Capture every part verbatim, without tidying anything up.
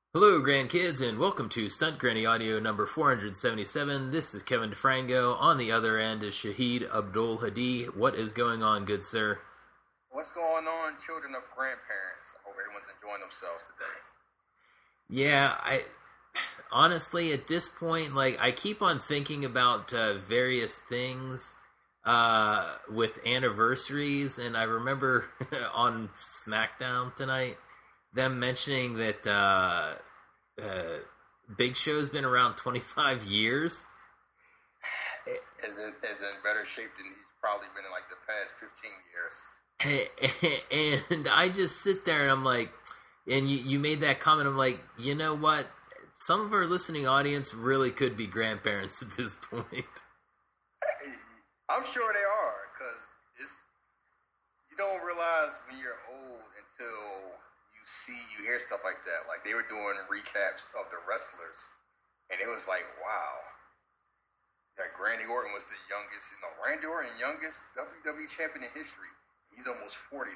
Hello, grandkids, and welcome to Stunt Granny Audio number four hundred seventy-seven. This is Kevin DeFrango. On the other end is Shahid Abdul Hadi. What is going on, good sir? What's going on, children of grandparents? I hope everyone's enjoying themselves today. Yeah, I honestly, at this point, like, I keep on thinking about uh, various things uh, with anniversaries, and I remember on SmackDown tonight, them mentioning that uh, uh, Big Show's been around twenty-five years. Is in, is in better shape than he's probably been in like the past fifteen years. And I just sit there and I'm like, and you, you made that comment, I'm like, you know what? Some of our listening audience really could be grandparents at this point. I'm sure they are, because it's you don't realize when you're old until you see, you hear stuff like that. Like, they were doing recaps of the wrestlers, and it was like, wow. Like, Randy Orton was the youngest, you know, Randy Orton, youngest W W E champion in history. He's almost forty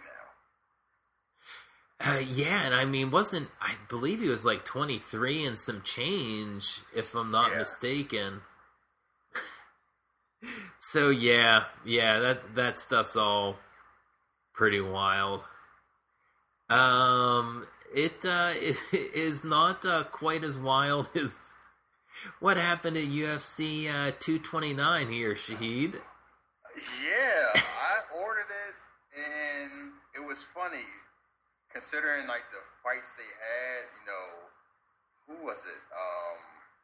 now. Uh, yeah, and I mean, wasn't, I believe he was like twenty-three and some change, if I'm not Yeah. mistaken. So, yeah, yeah, that, that stuff's all pretty wild. Um, it, uh, it is not, uh, quite as wild as what happened at U F C, uh, two twenty-nine here, Shahid. Yeah, I ordered it, and it was funny, considering, like, the fights they had, you know, who was it? Um,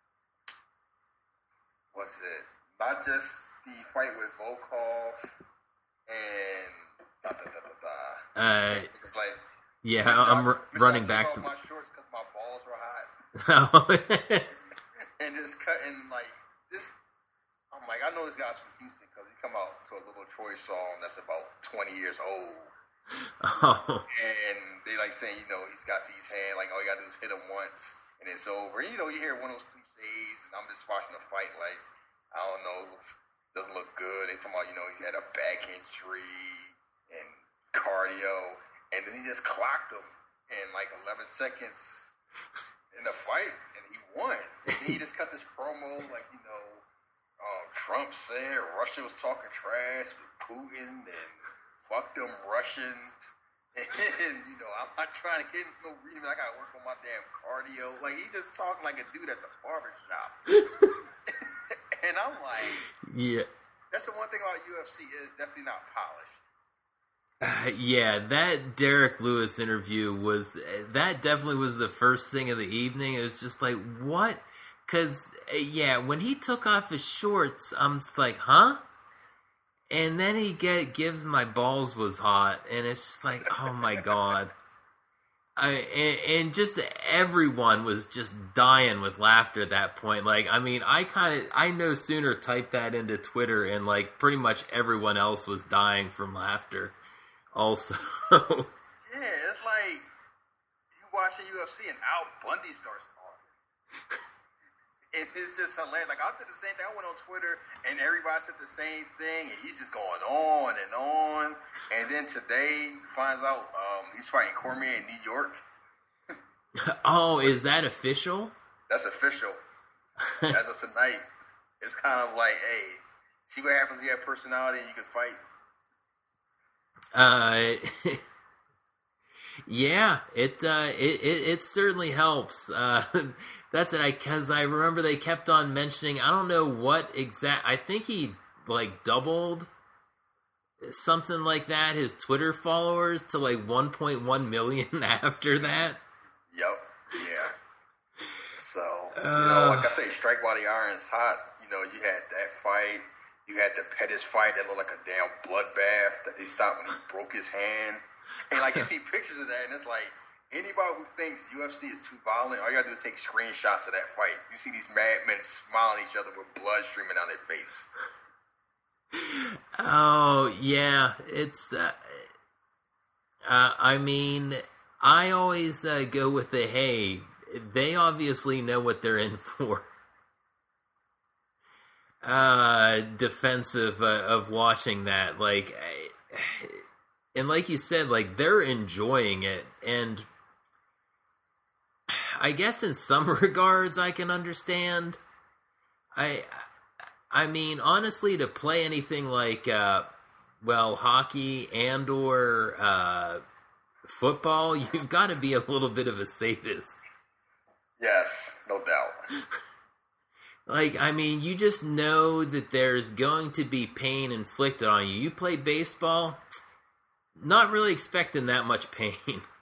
was it not just the fight with Volkov and da da da da da? Uh, It's like, yeah, Mister I'm r- Mister running I back took to... off my shorts because my balls were hot, and just cutting, like, this. I'm like, I know this guy's from Houston because he come out to a Little Troy song that's about twenty years old. Oh, And they like saying, you know, he's got these hands, like, all you gotta do is hit him once and it's over. And, you know, you hear one of those cliches, and I'm just watching the fight, like, I don't know, it looks, doesn't look good. They talking about, you know, he's had a back injury and cardio, and then he just clocked him in like eleven seconds in the fight, and he won. And he just cut this promo, like, you know, um, Trump said Russia was talking trash with Putin and fuck them Russians. And, you know, I'm not trying to get no reading. I gotta work on my damn cardio. Like, he just talking like a dude at the barber shop. And I'm like, yeah. that's the one thing about U F C, is definitely not polished. Uh, yeah, that Derek Lewis interview was, that definitely was the first thing of the evening. It was just like, what? Because, uh, yeah, when he took off his shorts, I'm just like, huh? And then he get, gives my balls was hot, and it's just like, oh my god. I, and, and just everyone was just dying with laughter at that point. Like, I mean, I kind of, I no sooner typed that into Twitter, and like pretty much everyone else was dying from laughter also. Yeah, it's like you watching U F C and Al Bundy starts talking. And it's just hilarious. Like, I did the same thing. I went on Twitter, and everybody said the same thing, and he's just going on and on. And then today, finds out um, he's fighting Cormier in New York. Oh, is that official? That's official. As of tonight, it's kind of like, hey, see what happens. You have personality, and you can fight. Uh, yeah, it, uh, it, it, it certainly helps. Uh, that's it, I, cause I remember they kept on mentioning, I don't know what exact, I think he, like, doubled something like that, his Twitter followers to, like, one point one million after that. Yep, yeah. So, Uh, you know, like I say, strike while the iron's hot. You know, you had that fight. You had the Pettis fight that looked like a damn bloodbath that they stopped when he broke his hand. And, like, you see pictures of that, and it's like, anybody who thinks U F C is too violent, all you gotta do is take screenshots of that fight. You see these mad men smiling at each other with blood streaming down their face. Oh, yeah, it's, uh, uh, I mean, I always uh, go with the, hey, they obviously know what they're in for. Uh, defensive uh, of watching that, like, and like you said, like, they're enjoying it, and I guess in some regards I can understand. I, I mean, honestly, to play anything like, uh, well, hockey and or uh, football, you've got to be a little bit of a sadist. Yes, no doubt. Like, I mean, you just know that there's going to be pain inflicted on you. You play baseball, not really expecting that much pain.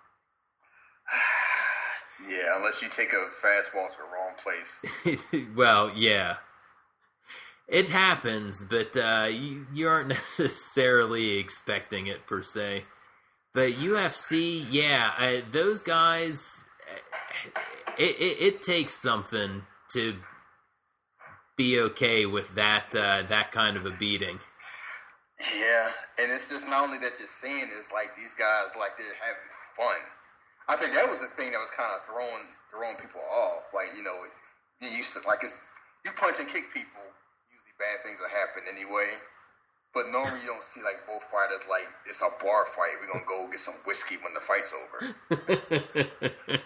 Yeah, unless you take a fastball to the wrong place. Well, yeah. It happens, but uh, you, you aren't necessarily expecting it, per se. But U F C, yeah, I, those guys, it, it, it takes something to be okay with that uh, that kind of a beating. Yeah, and it's just not only that you're seeing, it's like these guys, like, they're having fun. I think that was the thing that was kind of throwing throwing people off. Like, you know, you used to, like, it's, you punch and kick people, usually bad things will happen anyway. But normally you don't see, like, both fighters, like, it's a bar fight. We're going to go get some whiskey when the fight's over.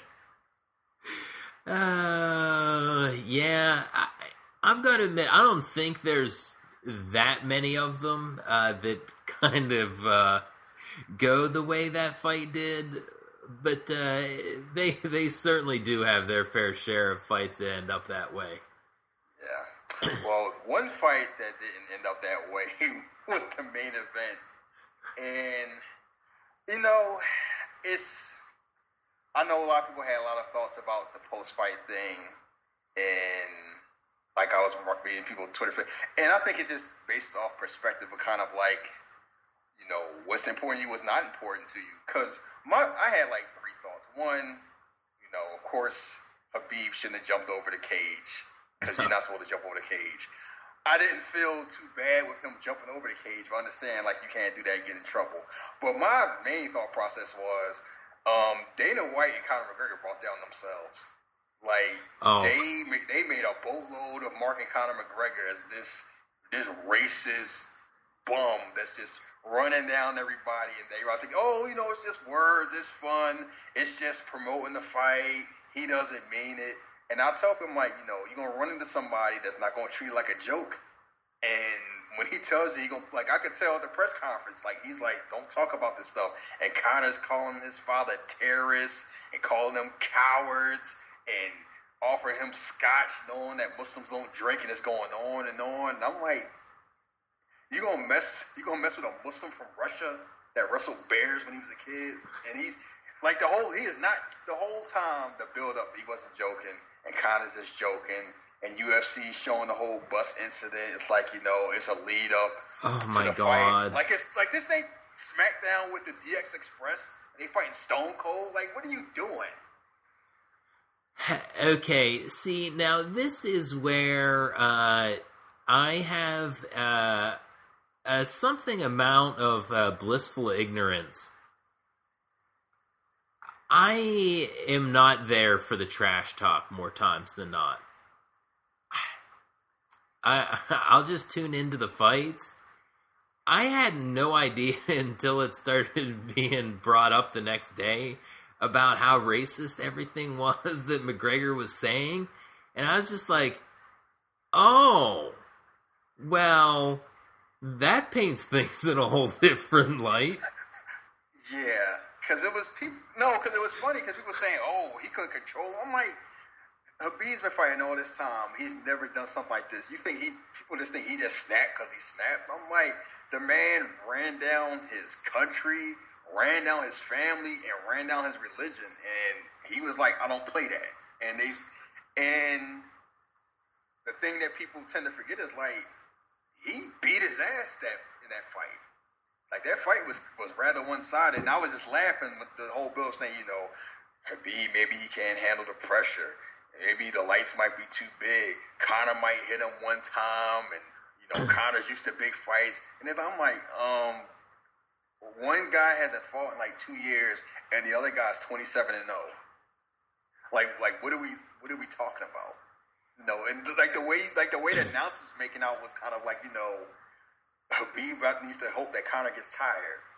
uh, yeah, I, I've got to admit, I don't think there's that many of them uh, that kind of uh, go the way that fight did. But uh, they they certainly do have their fair share of fights that end up that way. Yeah. Well, one fight that didn't end up that way was the main event. And, you know, it's... I know a lot of people had a lot of thoughts about the post-fight thing. And, like, I was reading people on Twitter. And I think it just based off perspective of kind of like, you know, what's important to you, what's not important to you. Because my I had like three thoughts. One, you know, of course, Khabib shouldn't have jumped over the cage because you're not supposed to jump over the cage. I didn't feel too bad with him jumping over the cage, but I understand, like, you can't do that and get in trouble. But my main thought process was um, Dana White and Conor McGregor brought down themselves. Like, oh. they they made a boatload of marking Conor McGregor as this this racist bum that's just running down everybody, and they were thinking, oh, you know, it's just words, it's fun, it's just promoting the fight, he doesn't mean it. And I tell him, like, you know, you're going to run into somebody that's not going to treat you like a joke. And when he tells you, he gonna, like, I could tell at the press conference, like, he's like, don't talk about this stuff. And Conor's calling his father terrorists and calling them cowards and offering him scotch, knowing that Muslims don't drink, and it's going on and on. And I'm like, You gonna mess? You gonna mess with a Muslim from Russia that wrestled bears when he was a kid? And he's like the whole. He is not the whole time. The build up, he wasn't joking, and Conor's just joking. And U F C showing the whole bus incident. It's like, you know, it's a lead up. Oh to my the god! Fight. Like it's like this ain't SmackDown with the D X Express. They fighting Stone Cold. Like, what are you doing? Okay, see, now this is where uh, I have. Uh, Uh, something amount of uh, blissful ignorance. I am not there for the trash talk more times than not. I I'll just tune into the fights. I had no idea until it started being brought up the next day about how racist everything was that McGregor was saying, and I was just like, oh, well. That paints things in a whole different light. Yeah, because it was people. No, because it was funny because people were saying, "Oh, he couldn't control." I'm like, Habib's been fighting all this time. He's never done something like this. You think he? People just think he just snapped because he snapped. I'm like, the man ran down his country, ran down his family, and ran down his religion, and he was like, "I don't play that." And they, and the thing that people tend to forget is like. He beat his ass that in that fight. Like, that fight was, was rather one-sided, and I was just laughing with the whole build saying, you know, Habib, maybe he can't handle the pressure. Maybe the lights might be too big. Conor might hit him one time, and, you know, Conor's used to big fights. And then I'm like, um, one guy hasn't fought in, like, two years, and the other guy's twenty-seven and oh. Like, like, what are we, what are we talking about? No, and like the way, like the way the announcers making out was kind of like, you know, Habib needs to hope that Conor gets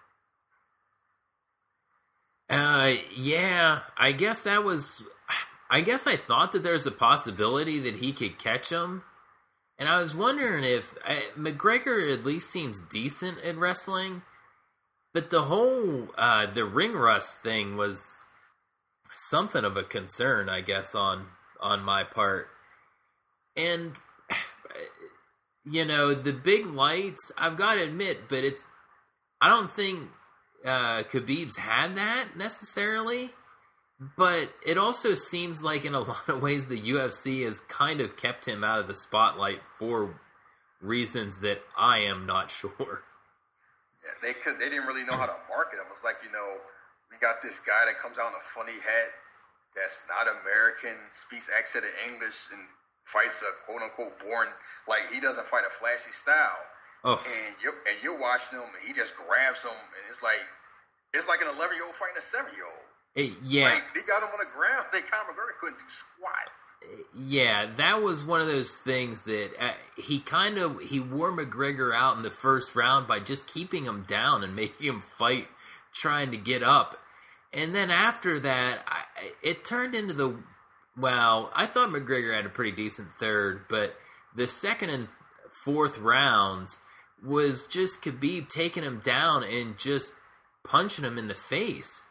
tired. Uh, yeah, I guess that was. I guess I thought that there's a possibility that he could catch him. And I was wondering if uh, McGregor at least seems decent at wrestling, but the whole uh, the ring rust thing was something of a concern, I guess, on on my part. And you know, the big lights, I've got to admit, but it's I don't think uh, Khabib's had that necessarily. But it also seems like in a lot of ways the U F C has kind of kept him out of the spotlight for reasons that I am not sure. Yeah, they could. They didn't really know how to market him. It's like, you know, we got this guy that comes out in a funny hat that's not American, speaks accent of English, and fights a quote-unquote boring, like he doesn't fight a flashy style. Oh. And you're, and you're watching him, and he just grabs him, and it's like, it's like an eleven-year-old fighting a seven-year-old. It, yeah, like, they got him on the ground. They Conor McGregor couldn't do squat. Yeah, that was one of those things that uh, he kind of he wore McGregor out in the first round by just keeping him down and making him fight, trying to get up. And then after that, I, it turned into the well. I thought McGregor had a pretty decent third, but the second and fourth rounds was just Khabib taking him down and just punching him in the face.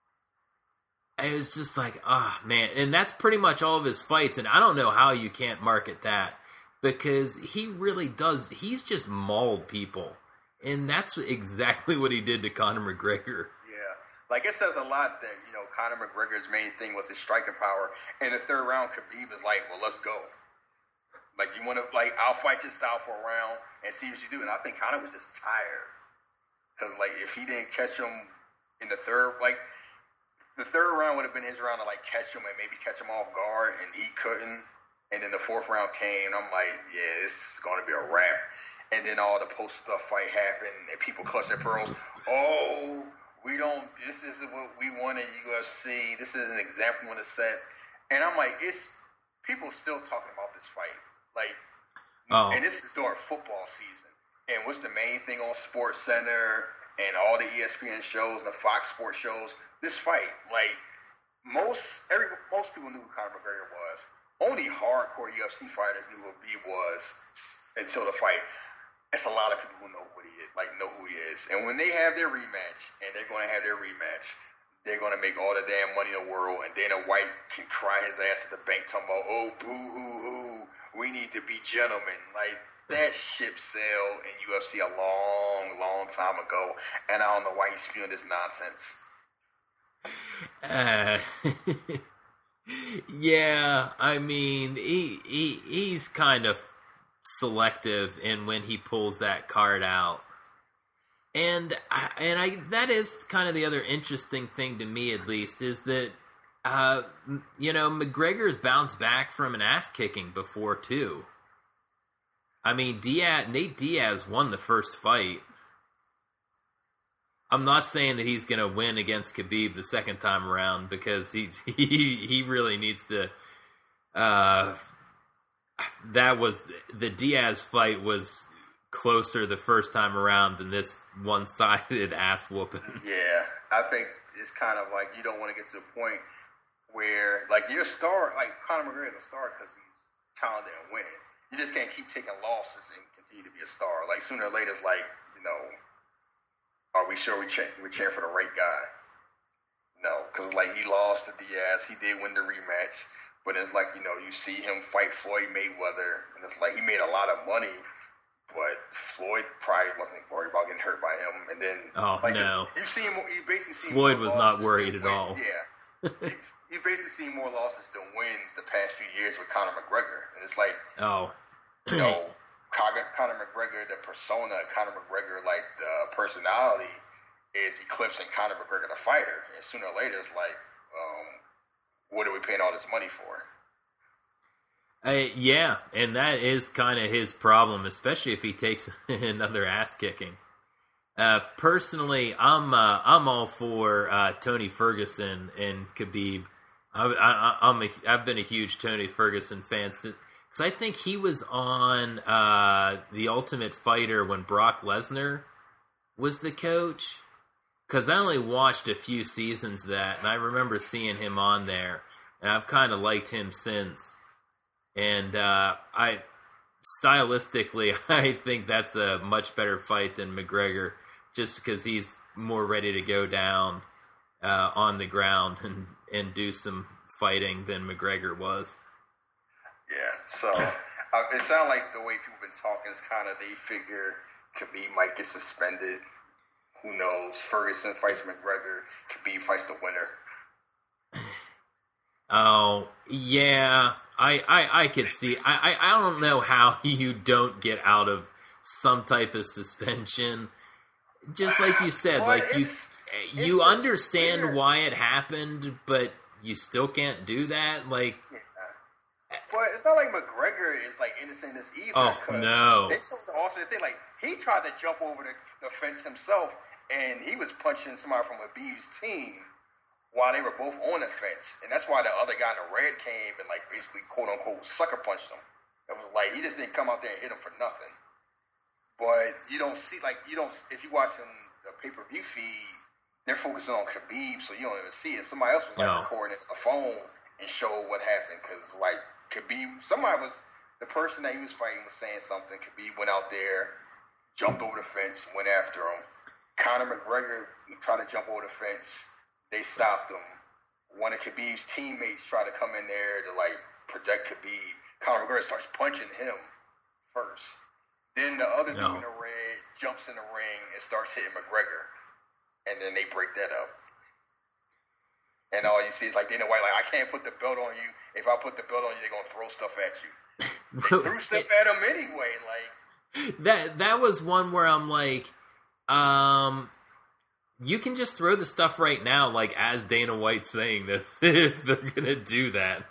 It was just like, ah, oh, man. And that's pretty much all of his fights. And I don't know how you can't market that. Because he really does. He's just mauled people. And that's exactly what he did to Conor McGregor. Yeah. Like, it says a lot that, you know, Conor McGregor's main thing was his striking power. And the third round, Khabib is like, well, let's go. Like, you want to, like, I'll fight your style for a round and see what you do. And I think Conor was just tired. Because, like, if he didn't catch him in the third, like... The third round would have been his round to, like, catch him and maybe catch him off guard, and he couldn't. And then the fourth round came, and I'm like, yeah, this is going to be a wrap. And then all the post-stuff fight happened, and people clutch their pearls. Oh, we don't, this isn't what we want at U F C. This is an example in a set. And I'm like, it's, people still talking about this fight. Like, oh. And this is during football season. And what's the main thing on Sports Center and all the E S P N shows and the Fox Sports shows? This fight, like, most every most people knew who Conor McGregor was. Only hardcore U F C fighters knew who he was until the fight. It's a lot of people who know who he is, like, know who he is. And when they have their rematch, and they're going to have their rematch, they're going to make all the damn money in the world, and Dana White can cry his ass at the bank talking about, oh, boo-hoo-hoo, we need to be gentlemen. Like, that ship sailed in U F C a long, long time ago, and I don't know why he's spewing this nonsense. Uh, yeah, I mean, he, he he's kind of selective in when he pulls that card out. And I, and I that is kind of the other interesting thing to me, at least, is that uh, you know, McGregor's bounced back from an ass kicking before too. I mean, Diaz, Nate Diaz won the first fight. I'm not saying that he's going to win against Khabib the second time around, because he he he really needs to. Uh, that was the Diaz fight was closer the first time around than this one-sided ass whooping. Yeah, I think it's kind of like you don't want to get to the point where, like, you're a star, like Conor McGregor is a star because he's talented and winning. You just can't keep taking losses and continue to be a star. Like, sooner or later, it's like, you know. Are we sure we cheer, we cheer for the right guy? No, because, like, he lost to Diaz. He did win the rematch. But it's like, you know, you see him fight Floyd Mayweather, and it's like he made a lot of money, but Floyd probably wasn't worried about getting hurt by him. And then, oh, like, no. You see him, you basically see Floyd was not worried at win. all. Yeah. you, you basically see more losses than wins the past few years with Conor McGregor. And it's like, oh, you know, Conor McGregor, the persona, Conor McGregor, like the personality, is eclipsing Conor McGregor, the fighter. And sooner or later, it's like, um, what are we paying all this money for? Uh, yeah, and that is kind of his problem, especially if he takes another ass kicking. Uh, personally, I'm uh, I'm all for uh, Tony Ferguson and Khabib. I, I, I'm a, I've been a huge Tony Ferguson fan since. Because I think he was on uh, The Ultimate Fighter when Brock Lesnar was the coach. Because I only watched a few seasons of that, and I remember seeing him on there. and I've kind of liked him since. And uh, I, stylistically, I think that's a much better fight than McGregor, just because he's more ready to go down uh, on the ground and, and do some fighting than McGregor was. Yeah, so uh, it sounds like the way people have been talking is kind of they figure Khabib might get suspended. Who knows? Ferguson fights McGregor. Khabib fights the winner. Oh, yeah. I, I, I could see. I, I, I don't know how you don't get out of some type of suspension. Just like you said, Well, like you it's- it's you just understand weird. why it happened, but you still can't do that. Like, Yeah. But it's not like McGregor is like innocent as either. Oh, 'cause no. They showed the alternate thing. Like he tried to jump over the, the fence himself, and he was punching somebody from Khabib's team while they were both on the fence, and that's why the other guy in the red came and like basically quote unquote sucker punched him. It was like he just didn't come out there and hit him for nothing. But you don't see like you don't if you watch them the pay per view feed, they're focusing on Khabib, so you don't even see it. Somebody else was like No. recording it on a phone and showed what happened because like Khabib, somebody was the person that he was fighting was saying something. Khabib went out there, jumped over the fence, went after him. Conor McGregor tried to jump over the fence. They stopped him. One of Khabib's teammates tried to come in there to like protect Khabib. Conor McGregor starts punching him first. Then the other No. dude in the red jumps in the ring and starts hitting McGregor. And then they break that up. And all you see is like Dana White, like, I can't put the belt on you. If I put the belt on you, they're going to throw stuff at you. They threw stuff at him anyway. Like, that that was one where I'm like, um, you can just throw the stuff right now, like as Dana White's saying this, if they're gonna do that.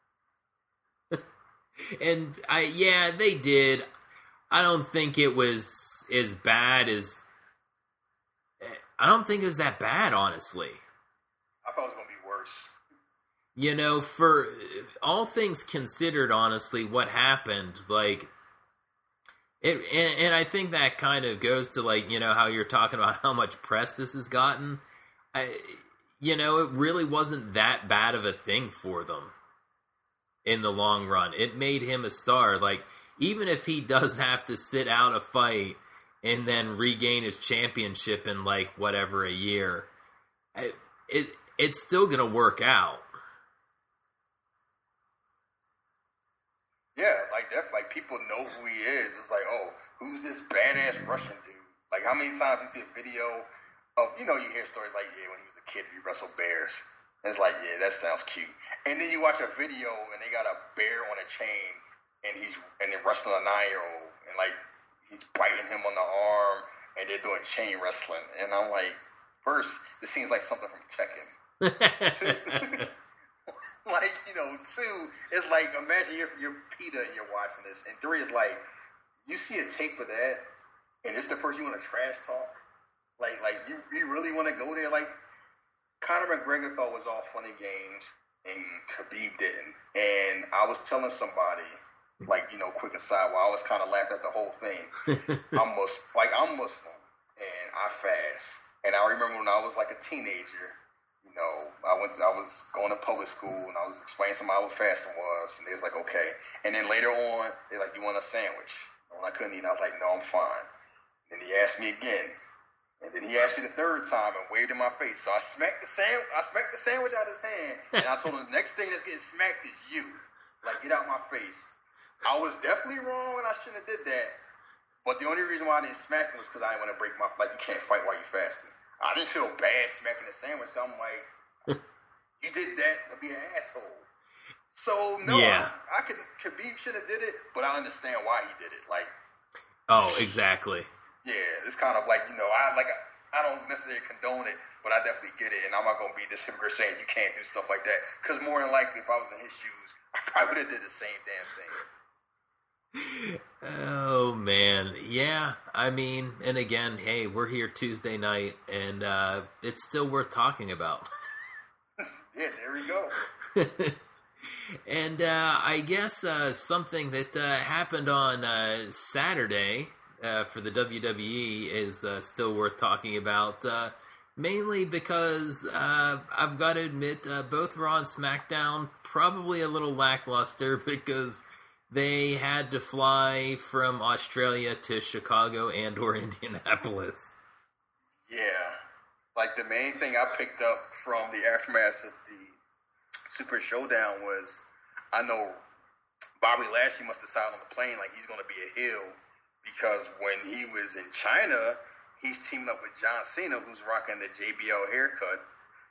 And I, yeah, they did. I don't think it was as bad as. I don't think it was that bad, honestly. I thought it was going to be worse. You know, for all things considered, honestly, what happened, like, it, and, and I think that kind of goes to, like, you know, how you're talking about how much press this has gotten. I, you know, it really wasn't that bad of a thing for them in the long run. It made him a star. Like, even if he does have to sit out a fight and then regain his championship in, like, whatever, a year, I, it it's still going to work out. Yeah, like that's like people know who he is. It's like, oh, who's this badass Russian dude? Like, how many times you see a video of, you know, you hear stories like, yeah, when he was a kid, he wrestled bears. And it's like, yeah, that sounds cute. And then you watch a video and they got a bear on a chain, and he's and they're wrestling a nine year old, and like he's biting him on the arm, and they're doing chain wrestling. And I'm like, first, this seems like something from Tekken. Like, you know, two, it's like, imagine you're, you're PETA and you're watching this, and three is like, you see a tape of that, and it's the person you want to trash talk? Like, like you, you really want to go there? Like, Conor McGregor thought it was all funny games, and Khabib didn't. And I was telling somebody, like, you know, quick aside, while I was kind of laughing at the whole thing, I'm Muslim, like, I'm Muslim, and I fast. And I remember when I was like a teenager, you know, I went. To, I was going to public school, and I was explaining to somebody what fasting was, and they was like, okay. And then later on, they're like, you want a sandwich? And I couldn't eat. I was like, no, I'm fine. And then he asked me again, and then he asked me the third time and waved in my face. So I smacked the sandwich. I smacked the sandwich out of his hand, and I told him the next thing that's getting smacked is you. Like, get out my face. I was definitely wrong, and I shouldn't have did that. But the only reason why I didn't smack him was because I didn't want to break my. Like, you can't fight while you're fasting. I didn't feel bad smacking the sandwich. So I'm like, you did that to be an asshole. So no, Yeah. I, I could. Khabib should have did it, but I understand why he did it. Like, Oh, exactly. yeah, it's kind of like, you know, I like I don't necessarily condone it, but I definitely get it, and I'm not gonna be this hypocrite saying you can't do stuff like that. Because more than likely, if I was in his shoes, I probably would have did the same damn thing. Oh man, yeah. I mean, and again, hey, we're here Tuesday night, and uh, it's still worth talking about. Yeah, there we go. And uh, I guess uh, something that uh, happened on uh, Saturday uh, for the W W E is uh, still worth talking about. Uh, mainly because uh, I've got to admit, uh, both Raw and SmackDown probably a little lackluster because they had to fly from Australia to Chicago and or Indianapolis. Yeah. Like, the main thing I picked up from the aftermath of the Super Showdown was, I know Bobby Lashley must decide on the plane, like, he's going to be a heel, because when he was in China, he's teaming up with John Cena, who's rocking the J B L haircut.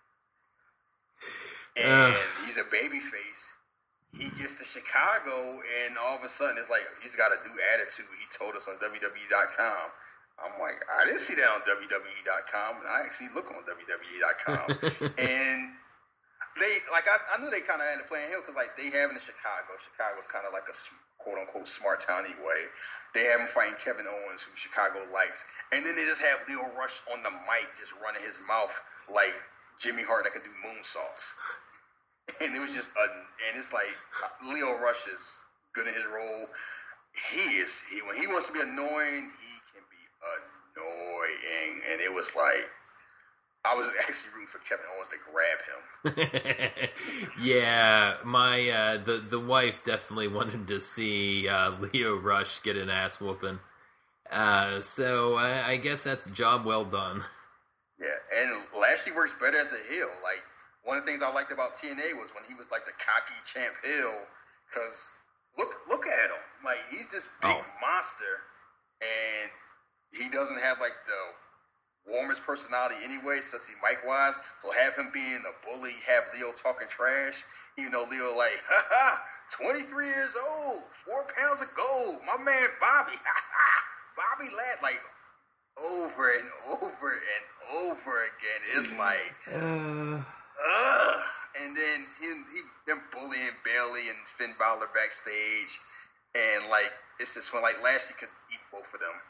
And uh. he's a babyface. He gets to Chicago, and all of a sudden, it's like, he's got a new attitude. He told us on W W E dot com. I'm like, I didn't see that on W W E dot com, and I actually look on W W E dot com. And they, like, I, I knew they kind of had to play in here because, like, they have in Chicago. Chicago's kind of like a quote-unquote smart town anyway. They have him fighting Kevin Owens, who Chicago likes. And then they just have Leo Rush on the mic just running his mouth like Jimmy Hart that could do moonsaults. And it was just, a, and it's like, Leo Rush is good in his role. He is, he, when he wants to be annoying, he can be annoying. And it was like, I was actually rooting for Kevin Owens to grab him. Yeah, my, uh, the, the wife definitely wanted to see uh, Leo Rush get an ass whooping. Uh, so I, I guess that's a job well done. Yeah, and Lashley works better as a heel. Like, one of the things I liked about T N A was when he was like the cocky champ heel, because look look at him. Like, he's this big oh. monster, and he doesn't have like the warmest personality anyway, especially mic-wise. So have him being a bully, have Leo talking trash, even though Leo like, ha ha, twenty-three years old, four pounds of gold, my man Bobby, ha ha, Bobby laughed like over and over and over again. It's like, uh... Ugh. And then he, he them bullying Bailey and Finn Balor backstage, and like it's just when like Lashley could eat both of them.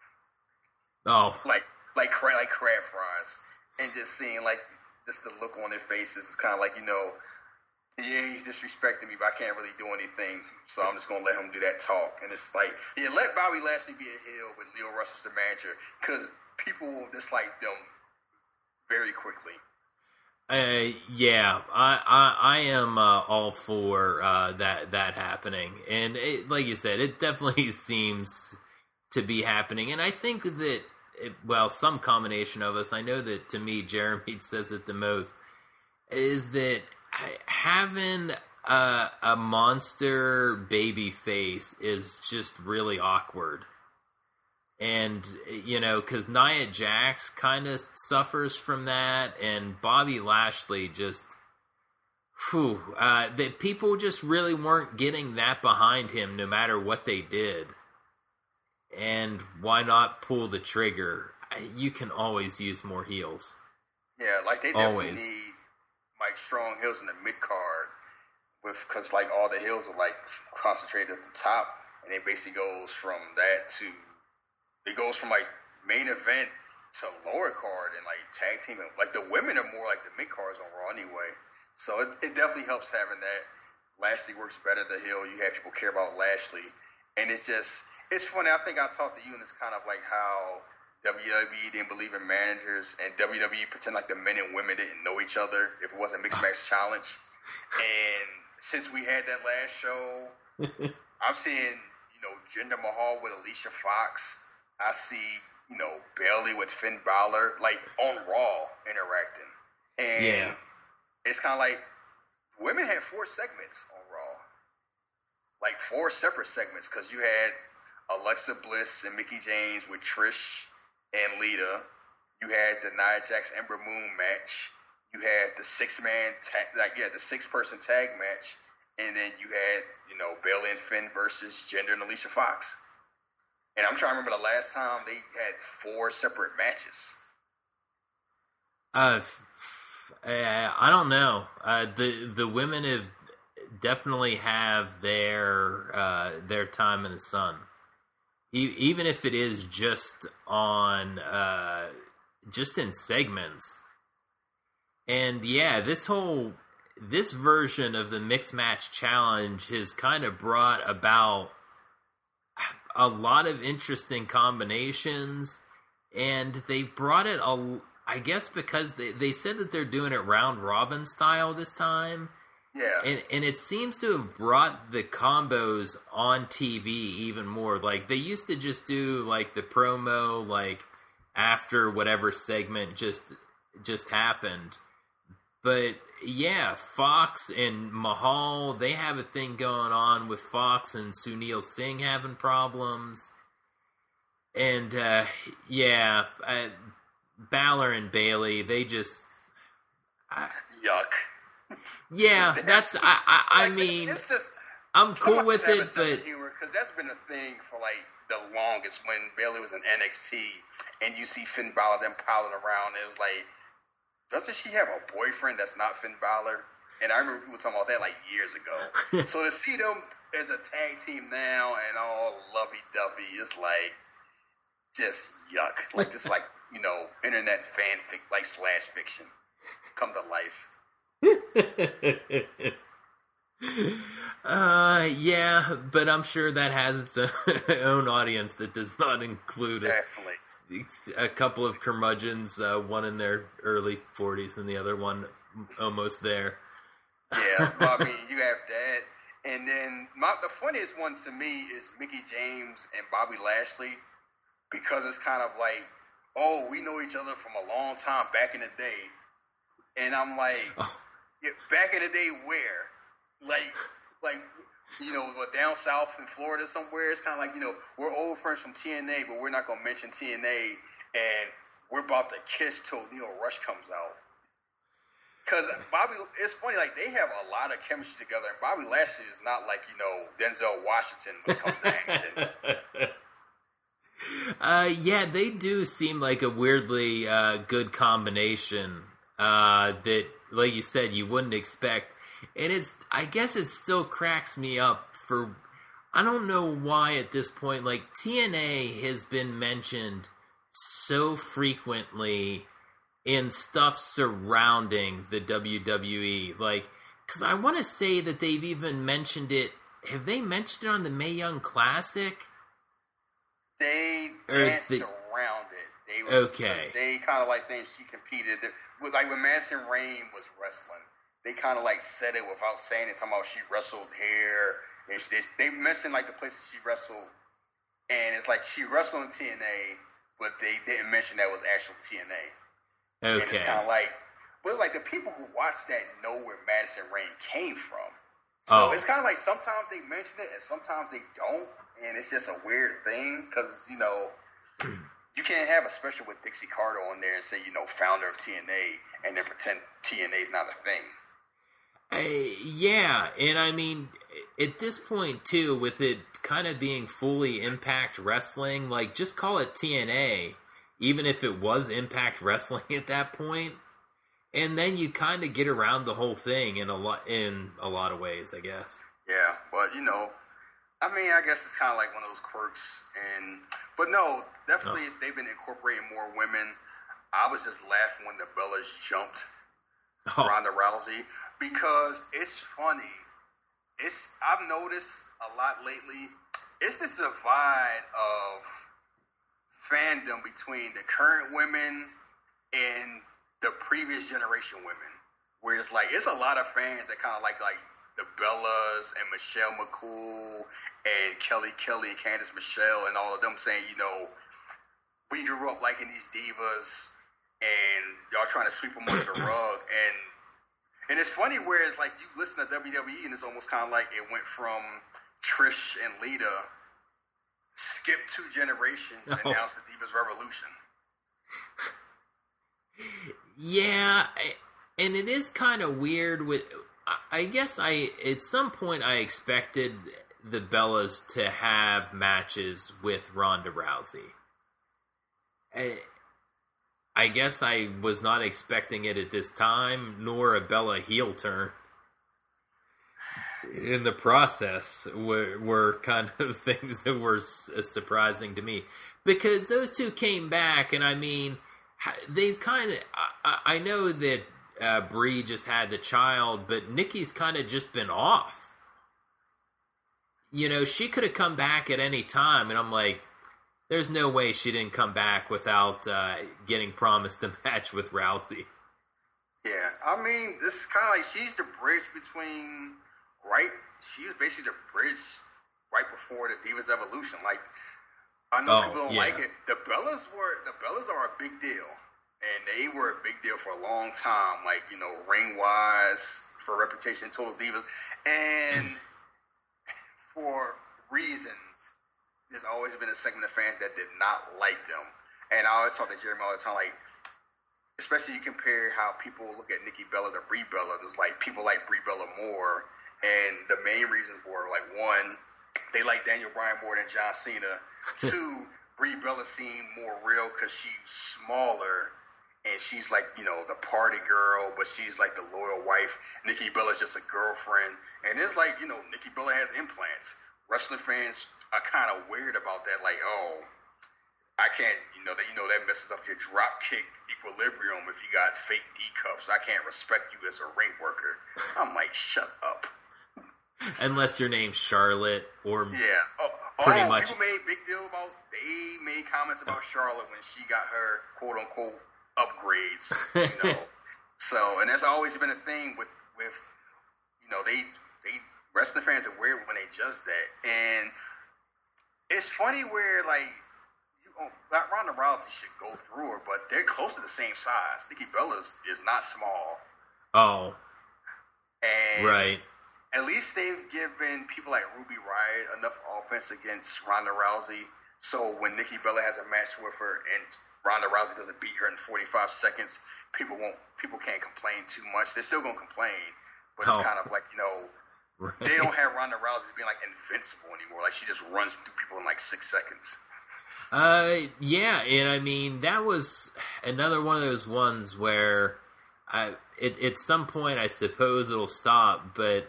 Oh, like like crab like crab fries, and just seeing like just the look on their faces is kind of like, you know, yeah, he's disrespecting me, but I can't really do anything, so I'm just gonna let him do that talk. And it's like, yeah, let Bobby Lashley be a heel with Leo Rush as the manager, because people will dislike them very quickly. Uh, yeah, I, I, I am uh, all for uh, that that happening, and it, like you said, it definitely seems to be happening, and I think that, it, well, some combination of us, I know that to me, Jeremy says it the most, is that having a, a monster baby face is just really awkward. And, you know, because Nia Jax kind of suffers from that, and Bobby Lashley just, whew, uh, that people just really weren't getting that behind him no matter what they did. And why not pull the trigger? You can always use more heels. Yeah, like they definitely always. need like strong heels in the mid card, with because like all the heels are like concentrated at the top, and it basically goes from that to. It goes from, like, main event to lower card and, like, tag team. Like, the women are more like the mid-cards on Raw anyway. So it, it definitely helps having that. Lashley works better the heel. You have people care about Lashley. And it's just, it's funny. I think I talked to you, and it's kind of like how W W E didn't believe in managers, and W W E pretend like the men and women didn't know each other if it wasn't a mixed match challenge. And since we had that last show, I'm seeing, you know, Jinder Mahal with Alicia Fox. I see, you know, Bailey with Finn Balor, like, on Raw interacting. And yeah. It's kind of like, women had four segments on Raw. Like, four separate segments, because you had Alexa Bliss and Mickie James with Trish and Lita. You had the Nia Jax Ember Moon match. You had the six-man, tag, like, yeah, the six-person tag match. And then you had, you know, Bailey and Finn versus Jinder and Alicia Fox. And I'm trying to remember the last time they had four separate matches. Uh, I don't know. Uh, the the women have definitely have their uh, their time in the sun, e- even if it is just on uh, just in segments. And yeah, this whole this version of the mixed match challenge has kind of brought about a lot of interesting combinations, and they've brought it, a, I guess because they, they said that they're doing it round robin style this time, Yeah. And and it seems to have brought the combos on T V even more. Like, they used to just do, like, the promo, like, after whatever segment just just happened. But, yeah, Fox and Mahal, they have a thing going on with Fox and Sunil Singh having problems. And, uh, yeah, uh, Balor and Bailey, they just... I, Yuck. Yeah, that's, I I, I like, mean, it's, it's just, I'm cool with it, but... Because that's been a thing for, like, the longest when Bailey was in N X T, and you see Finn Balor them piling around, it was like, doesn't she have a boyfriend that's not Finn Balor? And I remember people talking about that, like, years ago. So to see them as a tag team now and all lovey-dovey, it's like, just yuck. Like, this, like, you know, internet fanfic, like, slash fiction come to life. uh, yeah, but I'm sure that has its own audience that does not include a, Definitely. a couple of curmudgeons, uh, one in their early forties and the other one almost there. Yeah, well, I mean, you have that. And then my, the funniest one to me is Mickie James and Bobby Lashley, because it's kind of like, oh, we know each other from a long time back in the day. And I'm like, oh. yeah, back in the day where? Like, like you know, down south in Florida somewhere, it's kind of like, you know, we're old friends from T N A, but we're not going to mention T N A, and we're about to kiss till Leo Rush comes out. Because Bobby, it's funny, like, they have a lot of chemistry together, and Bobby Lashley is not like, you know, Denzel Washington when it comes to acting. uh, yeah, they do seem like a weirdly uh, good combination uh, that, like you said, you wouldn't expect. And it's, I guess it still cracks me up for, I don't know why at this point, like, T N A has been mentioned so frequently in stuff surrounding the W W E. Like, because I want to say that they've even mentioned it, have they mentioned it on the Mae Young Classic? They or danced the, around it. They was, okay. They kind of like saying she competed. With, like, when Madison Rayne was wrestling, they kind of like said it without saying it, talking about she wrestled here. And she, they mentioned like the places she wrestled, and it's like she wrestled in T N A, but they didn't mention that was actual T N A. Okay. And it's kind of like, but it's like the people who watch that know where Madison Rayne came from. So oh. it's kind of like sometimes they mention it and sometimes they don't, and it's just a weird thing because, you know, you can't have a special with Dixie Carter on there and say, you know, founder of T N A, and then pretend T N A is not a thing. Uh, yeah, and I mean, at this point, too, with it kind of being fully Impact Wrestling, like, just call it T N A, even if it was Impact Wrestling at that point, and then you kind of get around the whole thing in a lot in a lot of ways, I guess. Yeah, but, you know, I mean, I guess it's kind of like one of those quirks, and but no, definitely oh. they've been incorporating more women. I was just laughing when the Bellas jumped oh. Ronda Rousey, because it's funny. It's I've noticed a lot lately. It's this divide of fandom between the current women and the previous generation women, where it's like it's a lot of fans that kind of like like the Bellas and Michelle McCool and Kelly Kelly and Candice Michelle and all of them saying, you know, we grew up liking these divas and y'all trying to sweep them under the rug. And and it's funny where it's like you listen to W W E and it's almost kind of like it went from Trish and Lita, skip two generations, and oh. now it's the Divas Revolution. Yeah, and it is kind of weird with... I guess I at some point I expected the Bellas to have matches with Ronda Rousey. I, I guess I was not expecting it at this time, nor a Bella heel turn. In the process, were, were kind of things that were surprising to me. Because those two came back, and I mean, they've kind of... I, I know that Uh, Brie just had the child, but Nikki's kind of just been off. You know, she could have come back at any time, and I'm like, there's no way she didn't come back without uh, getting promised a match with Rousey. Yeah, I mean, this is kind of like she's the bridge between, right? She was basically the bridge right before the Divas Evolution. Like, I know Oh, people don't yeah. like it. The Bellas were the Bellas are a big deal, and they were a big deal for a long time. Like, you know, ring wise, for reputation, Total Divas, and for reasons. There's always been a segment of fans that did not like them, and I always talk to Jeremy all the time, like. Especially you compare how people look at Nikki Bella to Brie Bella. There's like people like Brie Bella more, and the main reasons were like one, they like Daniel Bryan more than John Cena. Two, Brie Bella seemed more real because she's smaller and she's like, you know, the party girl, but she's like the loyal wife. Nikki Bella's just a girlfriend, and it's like, you know, Nikki Bella has implants. Wrestling fans are kind of weird about that, like, oh. I can't, you know, that you know that messes up your drop kick equilibrium if you got fake D cups. I can't respect you as a ring worker. I'm like, shut up. Unless your name's Charlotte or yeah, oh, pretty oh, much. People made big deal about. They made comments about Charlotte when she got her quote unquote upgrades. You know, so and that's always been a thing with with you know they they wrestling fans are weird when they judge that, and it's funny where like. Oh, Ronda Rousey should go through her, but they're close to the same size. Nikki Bella is, is not small. Oh. And right. At least they've given people like Ruby Riott enough offense against Ronda Rousey. So when Nikki Bella has a match with her and Ronda Rousey doesn't beat her in forty-five seconds, people won't people can't complain too much. They're still gonna complain, but it's oh. kind of like, you know, right. They don't have Ronda Rousey being like invincible anymore. Like she just runs through people in like six seconds. Uh, yeah, and I mean, that was another one of those ones where I, it, at some point, I suppose it'll stop, but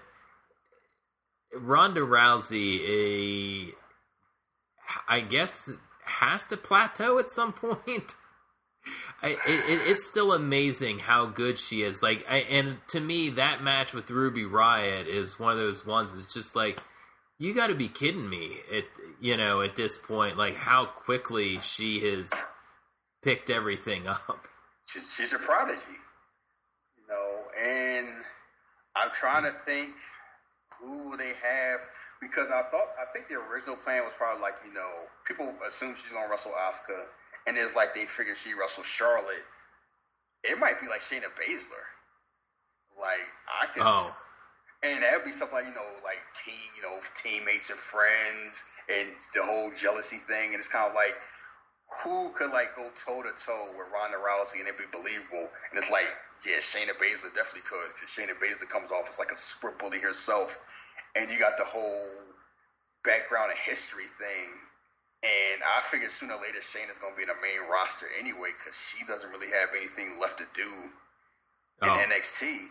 Ronda Rousey, a, I guess, has to plateau at some point. I, it, it's still amazing how good she is. Like, I, and to me, that match with Ruby Riott is one of those ones that's just like, you got to be kidding me! At you know, at this point, like how quickly she has picked everything up. She's, she's a prodigy, you know. And I'm trying to think who they have because I thought I think the original plan was probably like, you know, people assume she's gonna wrestle Asuka, and it's like they figure she wrestles Charlotte. It might be like Shayna Baszler. Like I could. Oh. And that would be something like, you know, like team, you know, teammates and friends and the whole jealousy thing. And it's kind of like, who could, like, go toe-to-toe with Ronda Rousey and it'd be believable? And it's like, yeah, Shayna Baszler definitely could because Shayna Baszler comes off as, like, a super bully herself. And you got the whole background and history thing. And I figured sooner or later Shayna's going to be in the main roster anyway because she doesn't really have anything left to do in oh. N X T.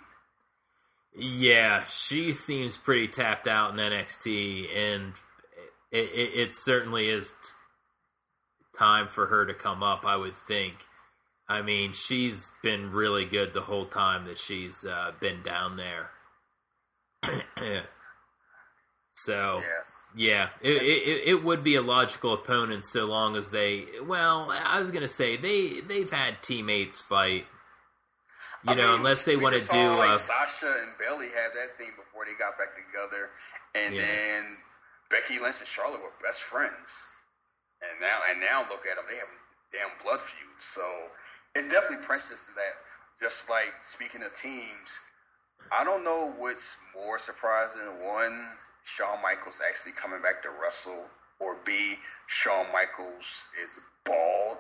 Yeah, she seems pretty tapped out in N X T, and it, it, it certainly is t- time for her to come up, I would think. I mean, she's been really good the whole time that she's uh, been down there. So, yes. yeah, it, it it would be a logical opponent so long as they, well, I was going to say, they, they've had teammates fight. You I know, mean, unless they want to do like uh, Sasha and Bayley had that thing before they got back together, and yeah. then Becky Lynch and Charlotte were best friends, and now and now look at them, they have damn blood feuds. So it's definitely precious to that. Just like speaking of teams, I don't know what's more surprising: one, Shawn Michaels actually coming back to wrestle, or B, Shawn Michaels is bald.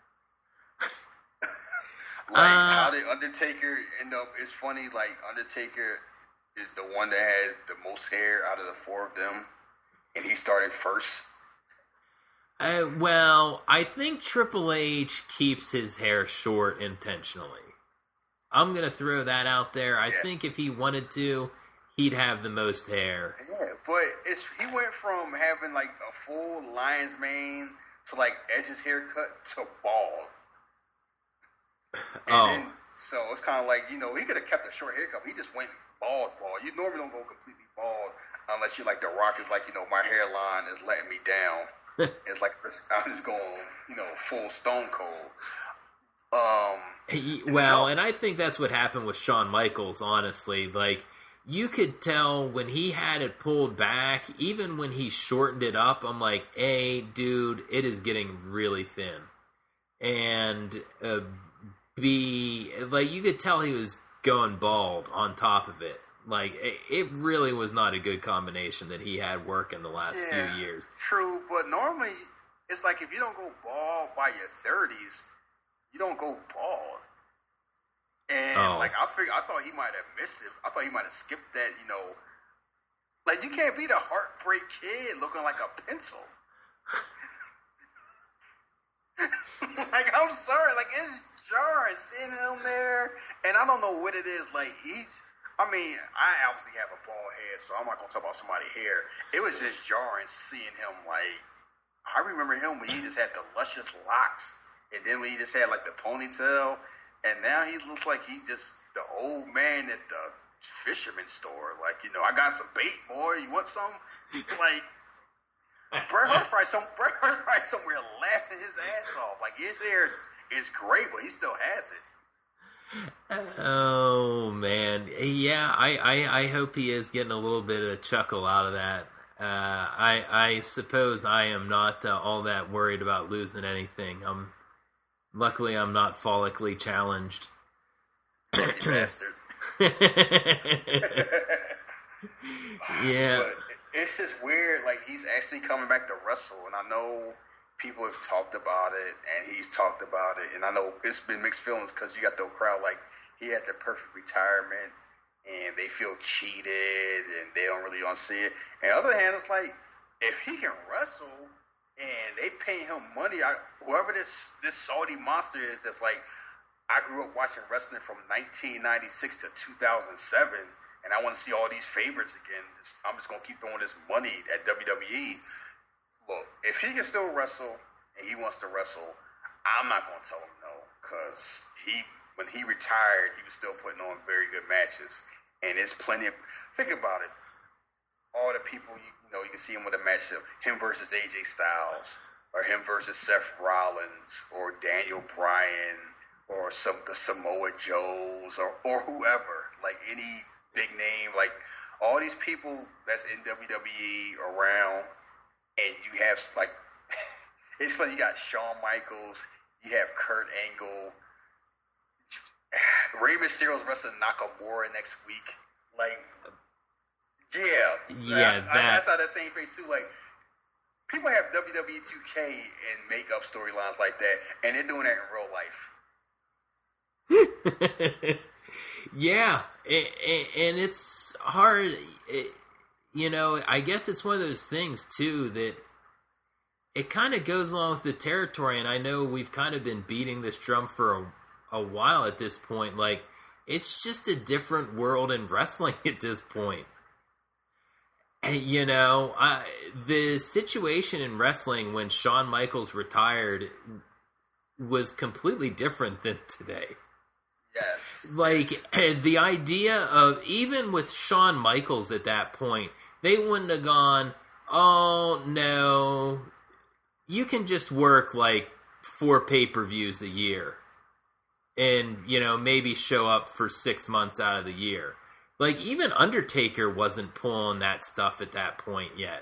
Like, uh, how did Undertaker end up? It's funny, like, Undertaker is the one that has the most hair out of the four of them, and he started first. Uh, well, I think Triple H keeps his hair short intentionally. I'm going to throw that out there. I yeah. think if he wanted to, he'd have the most hair. Yeah, but it's he went from having, like, a full lion's mane to, like, Edge's haircut to bald. And oh. then, so it's kind of like, you know, he could have kept a short haircut. He just went bald, bald. You normally don't go completely bald unless you're like The Rock is like, you know, my hairline is letting me down. It's like, I'm just going, you know, full Stone Cold. Um, he, well, and I think that's what happened with Shawn Michaels, honestly. Like, you could tell when he had it pulled back, even when he shortened it up, I'm like, hey, dude, it is getting really thin. And uh, B, like, you could tell he was going bald on top of it. Like, it, it really was not a good combination that he had working the last yeah, few years. True, but normally, it's like if you don't go bald by your thirties, you don't go bald. And, oh. like, I figured, I thought he might have missed it. I thought he might have skipped that, you know. Like, you can't be the heartbreak kid looking like a pencil. Like, I'm sorry. Like, it's jarring seeing him there. And I don't know what it is. Like, he's, I mean, I obviously have a bald head, so I'm not going to talk about somebody's hair. It was just jarring seeing him, like, I remember him when he just had the luscious locks. And then when he just had, like, the ponytail. And now he looks like he just the old man at the fisherman store. Like, you know, I got some bait, boy. You want some? Like, Bret Hart's probably, some, Bret Hart's probably somewhere laughing his ass off. Like, his hair is great, but he still has it. Oh, man. Yeah, I, I, I hope he is getting a little bit of a chuckle out of that. Uh, I I suppose I am not uh, all that worried about losing anything. I'm Luckily, I'm not follically challenged. You bastard. Yeah. But it's just weird. Like, he's actually coming back to wrestle, and I know people have talked about it, and he's talked about it, and I know it's been mixed feelings because you got the crowd like he had the perfect retirement, and they feel cheated, and they don't really want to see it. And on the other hand, it's like, if he can wrestle, and they pay him money. I, whoever this this Saudi monster is, that's like, I grew up watching wrestling from nineteen ninety-six to two thousand seven, and I want to see all these favorites again. Just, I'm just gonna keep throwing this money at W W E. Look, if he can still wrestle and he wants to wrestle, I'm not gonna tell him no, because he when he retired, he was still putting on very good matches, and there's plenty of. Think about it. All the people, you, you know, you can see him with a matchup, him versus A J Styles, or him versus Seth Rollins, or Daniel Bryan, or some the Samoa Joes, or, or whoever, like any big name, like all these people that's in W W E around, and you have like, it's funny, you got Shawn Michaels, you have Kurt Angle, Rey Mysterio's wrestling Nakamura next week, like. Yeah, yeah, I, that. I, I saw that same face too. Like, people have W W E two K and make-up storylines like that, and they're doing that in real life. Yeah, and it's hard. You know, I guess it's one of those things too that it kind of goes along with the territory. And I know we've kind of been beating this drum for a, a while at this point. Like, it's just a different world in wrestling at this point. You know, I, the situation in wrestling when Shawn Michaels retired was completely different than today. Yes. Like, yes. The idea of, even with Shawn Michaels at that point, they wouldn't have gone, oh, no, you can just work, like, four pay-per-views a year. And, you know, maybe show up for six months out of the year. Like, even Undertaker wasn't pulling that stuff at that point yet.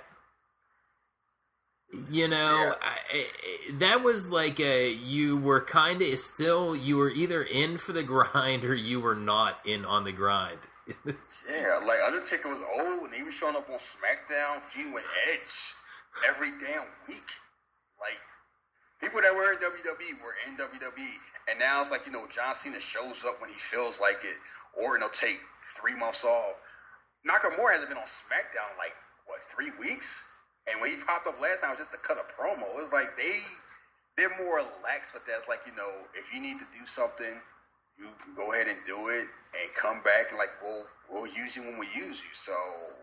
You know, yeah. I, I, that was like a, you were kind of still, you were either in for the grind or you were not in on the grind. Yeah, like Undertaker was old and he was showing up on SmackDown, feuding with Edge every damn week. Like, people that were in W W E were in W W E. And now it's like, you know, John Cena shows up when he feels like it. Or it'll take three months off. Nakamura hasn't been on SmackDown in like, what, three weeks? And when he popped up last time, it was just to cut a promo. It was like they, they're more relaxed with that. It's like, you know, if you need to do something, you can go ahead and do it and come back and like, we'll, we'll use you when we use you. So,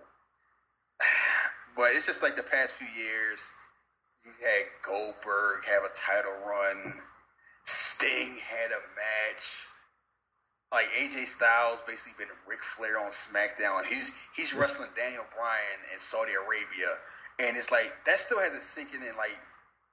but it's just like the past few years, you had Goldberg have a title run. Sting had a match. Like, A J Styles basically been Ric Flair on SmackDown. He's he's wrestling Daniel Bryan in Saudi Arabia. And it's like, that still hasn't sinking in. Like,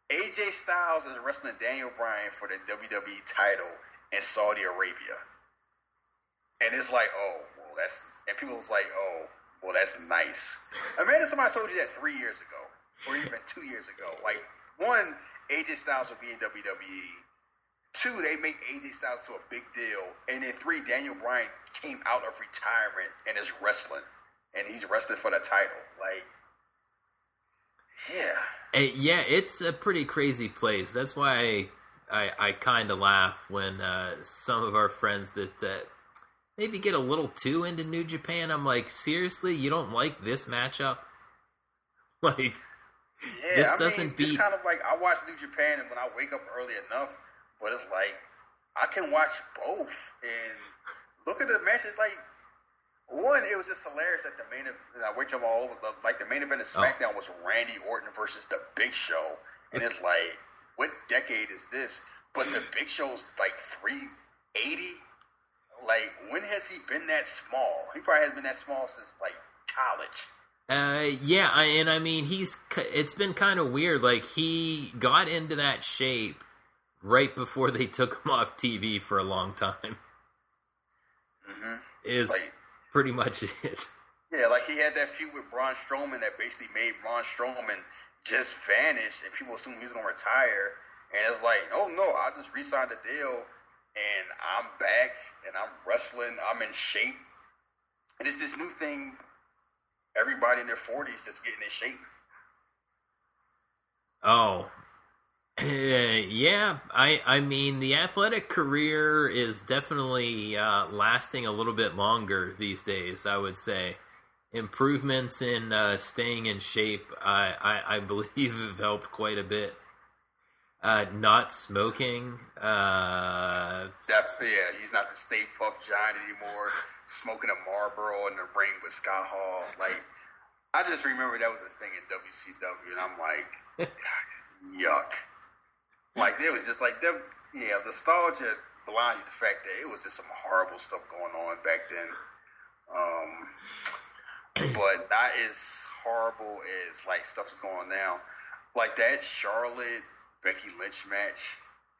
A J Styles is wrestling Daniel Bryan for the W W E title in Saudi Arabia. And it's like, oh, well, that's, and people's like, oh, well, that's nice. Imagine somebody told you that three years ago, or even two years ago. Like, one, A J Styles would be in W W E. Two, they make A J Styles to a big deal. And then three, Daniel Bryan came out of retirement and is wrestling. And he's wrestling for the title. Like, yeah. Uh, yeah, it's a pretty crazy place. That's why I, I, I kind of laugh when uh, some of our friends that uh, maybe get a little too into New Japan. I'm like, seriously, you don't like this matchup? Like, yeah, this I doesn't mean, beat. It's kind of like I watch New Japan, and when I wake up early enough, but it's like I can watch both and look at the matches. Like, one, it was just hilarious that the main event, I went them all over, like the main event of SmackDown oh. was Randy Orton versus the Big Show. And it's like, what decade is this? But the Big Show's like three eighty. Like, when has he been that small? He probably hasn't been that small since like college. Uh, yeah, I, and I mean, he's, it's been kind of weird. Like, he got into that shape right before they took him off T V for a long time. Mm-hmm. Is like, pretty much it. Yeah, like he had that feud with Braun Strowman that basically made Braun Strowman just vanish, and people assumed he was going to retire. And it's like, oh no, I just re-signed the deal, and I'm back, and I'm wrestling, I'm in shape. And it's this new thing, everybody in their forties just getting in shape. Oh, uh, yeah. I I mean, the athletic career is definitely uh, lasting a little bit longer these days, I would say. Improvements in uh, staying in shape, I, I, I believe, have helped quite a bit. Uh, not smoking. Uh, that, yeah, he's not the Stay Puft Giant anymore. Smoking a Marlboro in the ring with Scott Hall. Like, I just remember that was a thing in W C W, and I'm like, yuck. Like, it was just like, them, yeah, nostalgia blinds the fact that it was just some horrible stuff going on back then. Um, but not as horrible as, like, stuff that's going on now. Like, that Charlotte Becky Lynch match,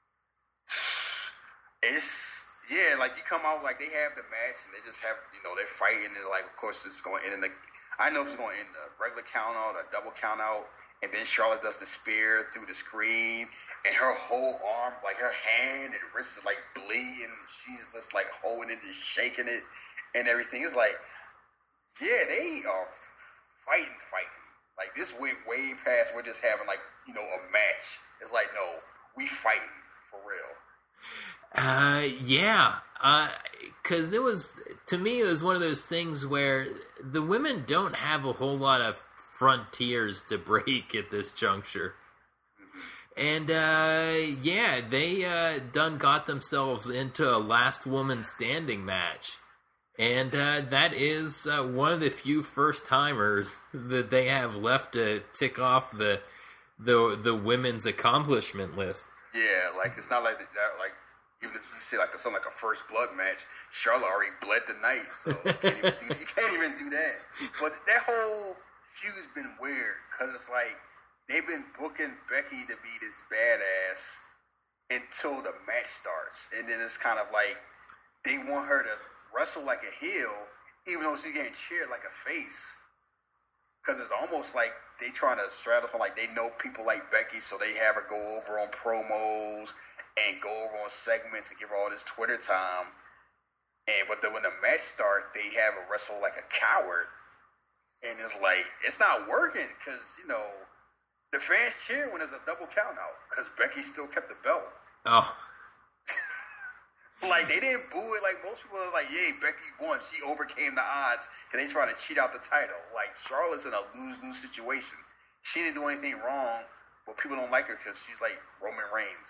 it's, yeah, like, you come out, like, they have the match, and they just have, you know, they're fighting, and, like, of course, it's going to end in the, I know it's going to end a regular count out, a double count out, and then Charlotte does the spear through the screen, and her whole arm, like her hand and wrist is like bleeding. She's just like holding it and shaking it and everything. It's like, yeah, they are fighting, fighting. Like, this went way past we're just having, like, you know, a match. It's like, no, we fighting for real. Uh, yeah. Uh, cause it was, to me, it was one of those things where the women don't have a whole lot of frontiers to break at this juncture. And, uh, yeah, they, uh, done got themselves into a last woman standing match. And, uh, that is, uh, one of the few first-timers that they have left to tick off the, the, the women's accomplishment list. Yeah, like, it's not like, that, like, even if you say, like, something like a first blood match, Charlotte already bled the night, so you can't even do, you can't even do that. But that whole feud's been weird, because it's like, they've been booking Becky to be this badass until the match starts. And then it's kind of like they want her to wrestle like a heel, even though she's getting cheered like a face. Because it's almost like they trying to straddle from, like, they know people like Becky, so they have her go over on promos and go over on segments and give her all this Twitter time. And but then when the match starts, they have her wrestle like a coward. And it's like, it's not working because, you know, the fans cheer when there's a double count out because Becky still kept the belt. Oh. Like, they didn't boo it. Like, most people are like, yay, Becky won. She overcame the odds because they trying to cheat out the title. Like, Charlotte's in a lose-lose situation. She didn't do anything wrong, but people don't like her because she's like Roman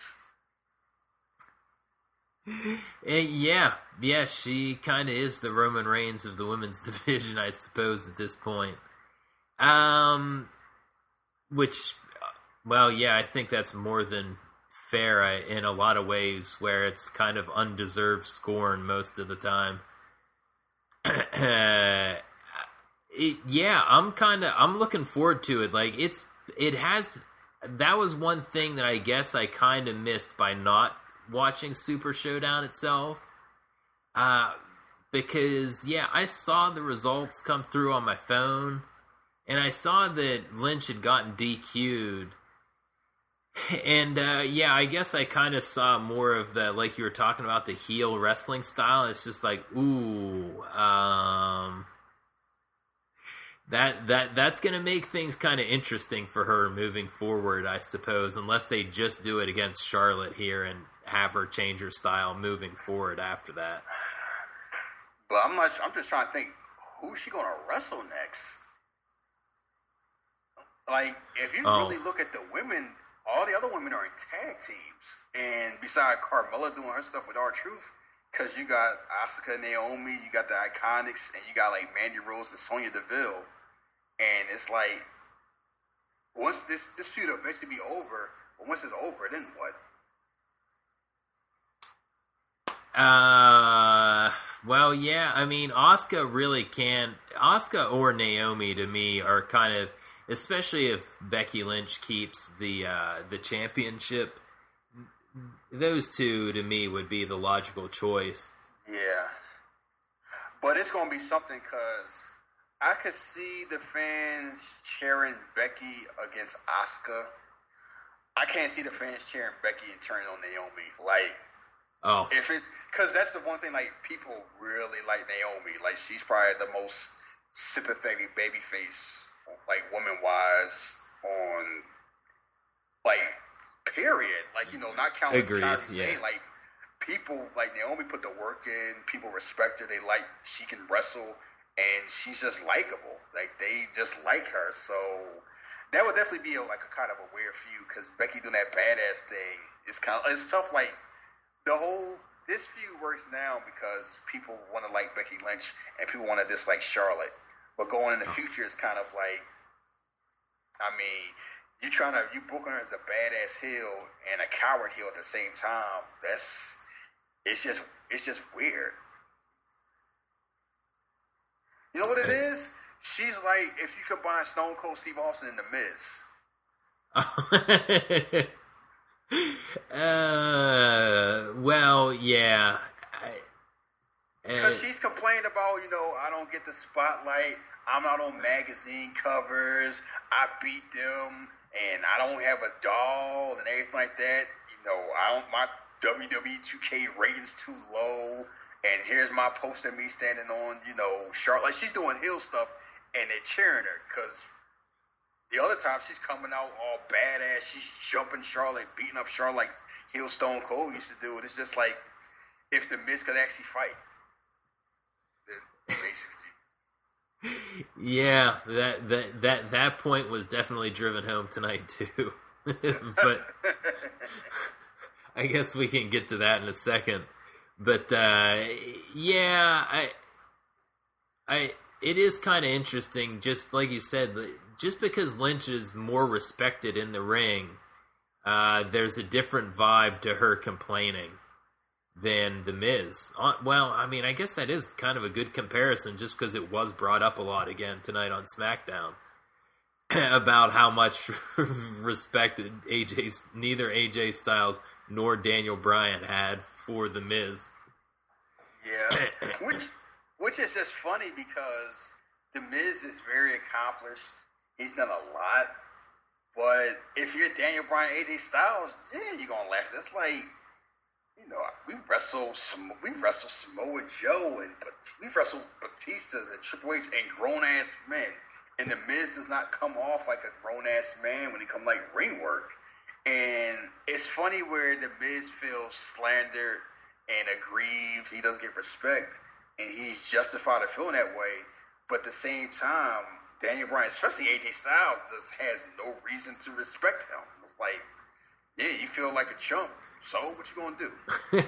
Reigns. Yeah, yeah, she kind of is the Roman Reigns of the women's division, I suppose, at this point. Um... Which, well, yeah, I think that's more than fair in a lot of ways, where it's kind of undeserved scorn most of the time. it, yeah, I'm kind of, I'm looking forward to it. Like, it's, it has that was one thing that I guess I kind of missed by not watching Super Showdown itself. Uh, because, yeah, I saw the results come through on my phone, and I saw that Lynch had gotten D Q'd. And, uh, yeah, I guess I kind of saw more of the, like you were talking about, the heel wrestling style. It's just like, ooh, um... That that that's going to make things kind of interesting for her moving forward, I suppose, unless they just do it against Charlotte here and have her change her style moving forward after that. But I'm not. I'm just trying to think, who's she going to wrestle next? Like, if you oh. really look at the women, all the other women are in tag teams, and besides Carmella doing her stuff with R-Truth, because you got Asuka, Naomi, you got the Iconics, and you got like Mandy Rose and Sonya Deville. And it's like, once this, this feud will eventually be over, but once it's over, then what? Uh, well, yeah, I mean, Asuka really can't, Asuka or Naomi to me are kind of, especially if Becky Lynch keeps the, uh, the championship, those two to me would be the logical choice. Yeah. But it's going to be something because I could see the fans cheering Becky against Asuka. I can't see the fans cheering Becky and turning on Naomi. Like, oh, if it's because that's the one thing. Like, people really like Naomi. Like, she's probably the most sympathetic babyface, like woman wise, on like period. Like, you know, not counting Agreed, Kairi yeah. Sane. Like, people like Naomi put the work in. People respect her. They like she can wrestle. And she's just likable. Like, they just like her. So that would definitely be a, like a kind of a weird feud because Becky doing that badass thing is kind of, it's tough. Like, the whole, this feud works now because people want to like Becky Lynch and people want to dislike Charlotte. But going in the future is kind of like, I mean, you trying to, you booking her as a badass heel and a coward heel at the same time. That's, it's just, it's just weird. You know what it is? She's like if you combine Stone Cold Steve Austin and The Miz. uh, well, yeah. Because uh, she's complaining about, you know, I don't get the spotlight. I'm not on magazine covers. I beat them, and I don't have a doll and everything like that. You know, I don't. My W W E two K ratings too low. And here's my poster of me standing on, you know, Charlotte. Like, she's doing heel stuff, and they're cheering her. Because the other time, she's coming out all badass. She's jumping Charlotte, beating up Charlotte like heel Stone Cold used to do it. It's just like, if The Miz could actually fight. Basically. Yeah, that, that, that, that point was definitely driven home tonight, too. But I guess we can get to that in a second. But, uh, yeah, I, I, it is kind of interesting, just like you said, just because Lynch is more respected in the ring, uh, there's a different vibe to her complaining than The Miz. Well, I mean, I guess that is kind of a good comparison, just because it was brought up a lot again tonight on SmackDown, about how much respect A J, neither A J Styles nor Daniel Bryan had for The Miz. Yeah, which which is just funny because The Miz is very accomplished. He's done a lot. But if you're Daniel Bryan, A J Styles, yeah, you're going to laugh. It's like, you know, we wrestle some, we wrestle Samoa Joe and we wrestle Batistas and Triple H and grown-ass men. And The Miz does not come off like a grown-ass man when he come like ring work. And it's funny where The Miz feels slandered and aggrieved. He doesn't get respect. And he's justified in feeling that way. But at the same time, Daniel Bryan, especially A J Styles, just has no reason to respect him. It's like, yeah, you feel like a chump. So what you gonna do?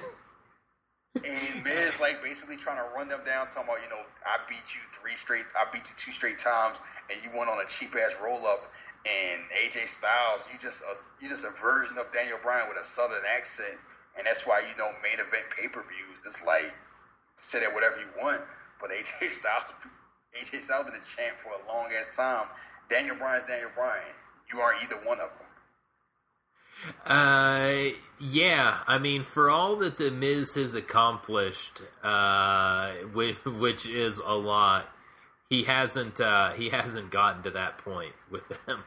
And Miz like basically trying to run them down, talking about, you know, I beat you three straight, I beat you two straight times, and you went on a cheap ass roll up. And A J Styles, you just a, you just a version of Daniel Bryan with a southern accent, and that's why, you know, main event pay per views. It's like, say that whatever you want, but A J Styles, A J Styles been a champ for a long ass time. Daniel Bryan's Daniel Bryan. You aren't either one of them. Uh, yeah. I mean, for all that the Miz has accomplished, uh, which, which is a lot, he hasn't. Uh, he hasn't gotten to that point with them.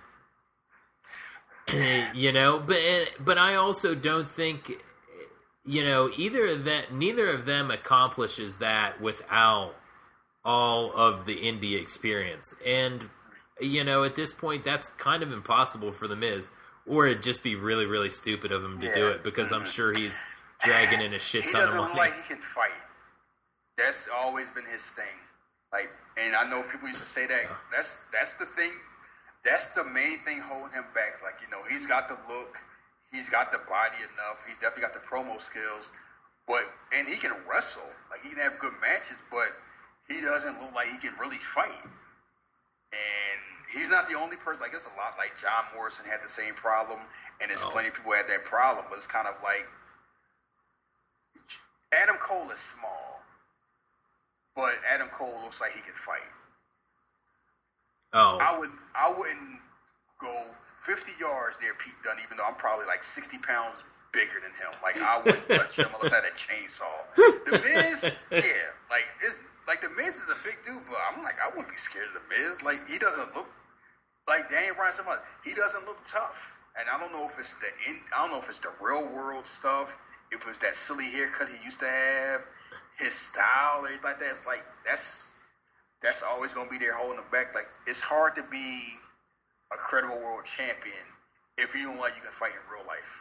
You know, but but I also don't think, you know, either of that. Neither of them accomplishes that without all of the indie experience, and you know, at this point, that's kind of impossible for the Miz. Or it'd just be really, really stupid of him to yeah. do it because I'm sure he's dragging in a shit he ton of doesn't money. look like he can fight. That's always been his thing. Like, and I know people used to say that. That's that's the thing. That's the main thing holding him back. Like, you know, he's got the look, he's got the body enough, he's definitely got the promo skills, but and he can wrestle. Like, he can have good matches, but he doesn't look like he can really fight. And he's not the only person. Like, it's a lot. Like, John Morrison had the same problem, and there's oh. plenty of people who had that problem. But it's kind of like Adam Cole is small, but Adam Cole looks like he can fight. Oh, I would. I wouldn't go fifty yards near Pete Dunne, even though I'm probably like sixty pounds bigger than him. Like, I wouldn't touch him unless I had a chainsaw. The Miz, yeah, like it's like the Miz is a big dude, but I'm like, I wouldn't be scared of the Miz. Like, he doesn't look like Daniel Bryan so much. He doesn't look tough, and I don't know if it's the in, I don't know if it's the real world stuff. If it was that silly haircut he used to have, his style, or anything like that. It's like that's that's always gonna be there holding him back. Like, it's hard to be a credible world champion if you don't like you can fight in real life.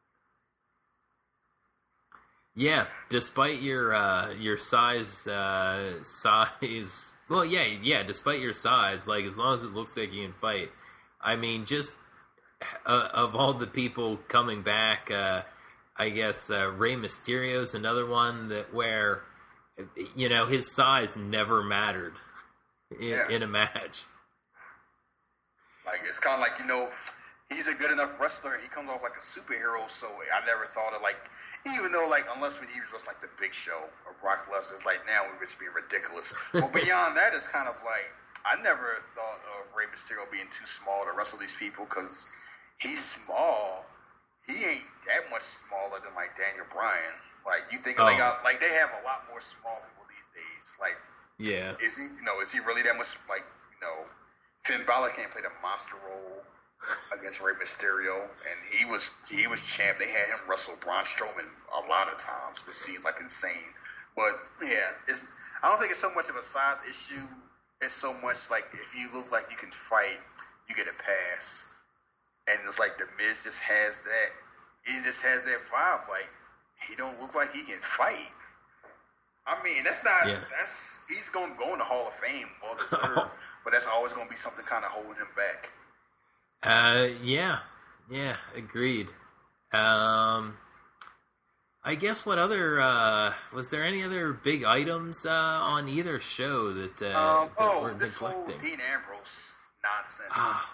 Yeah, despite your uh, your size, uh, size. Well, yeah, yeah. Despite your size, like, as long as it looks like you can fight. I mean, just uh, of all the people coming back, uh, I guess uh, Rey Mysterio's another one that where, you know, his size never mattered in, yeah. in a match. Like, it's kind of like, you know, he's a good enough wrestler, and he comes off like a superhero, so I never thought of, like, even though, like, unless when he was just like the Big Show or Brock Lesnar, it's like, now we're just being ridiculous. But beyond that, it's kind of like, I never thought of Rey Mysterio being too small to wrestle these people, because he's small. He ain't that much smaller than, like, Daniel Bryan. Like, you think oh. they got, like, they have a lot more small people these days. Like, yeah. Is he, you know, is he really that much, like, you know, Finn Balor can't play the monster role against Rey Mysterio, and he was he was champ. They had him wrestle Braun Strowman a lot of times, which seemed like insane. But yeah, it's I don't think it's so much of a size issue. It's so much like, if you look like you can fight, you get a pass. And it's like the Miz just has that. He just has that vibe. Like, he don't look like he can fight. I mean, that's not. Yeah. That's he's gonna go in the Hall of Fame, well deserved. But that's always gonna be something kind of holding him back. Uh, yeah, yeah, agreed. Um, I guess what other, uh, was there any other big items, uh, on either show that, uh, um, that oh, were this whole neglecting? Dean Ambrose nonsense. Ah.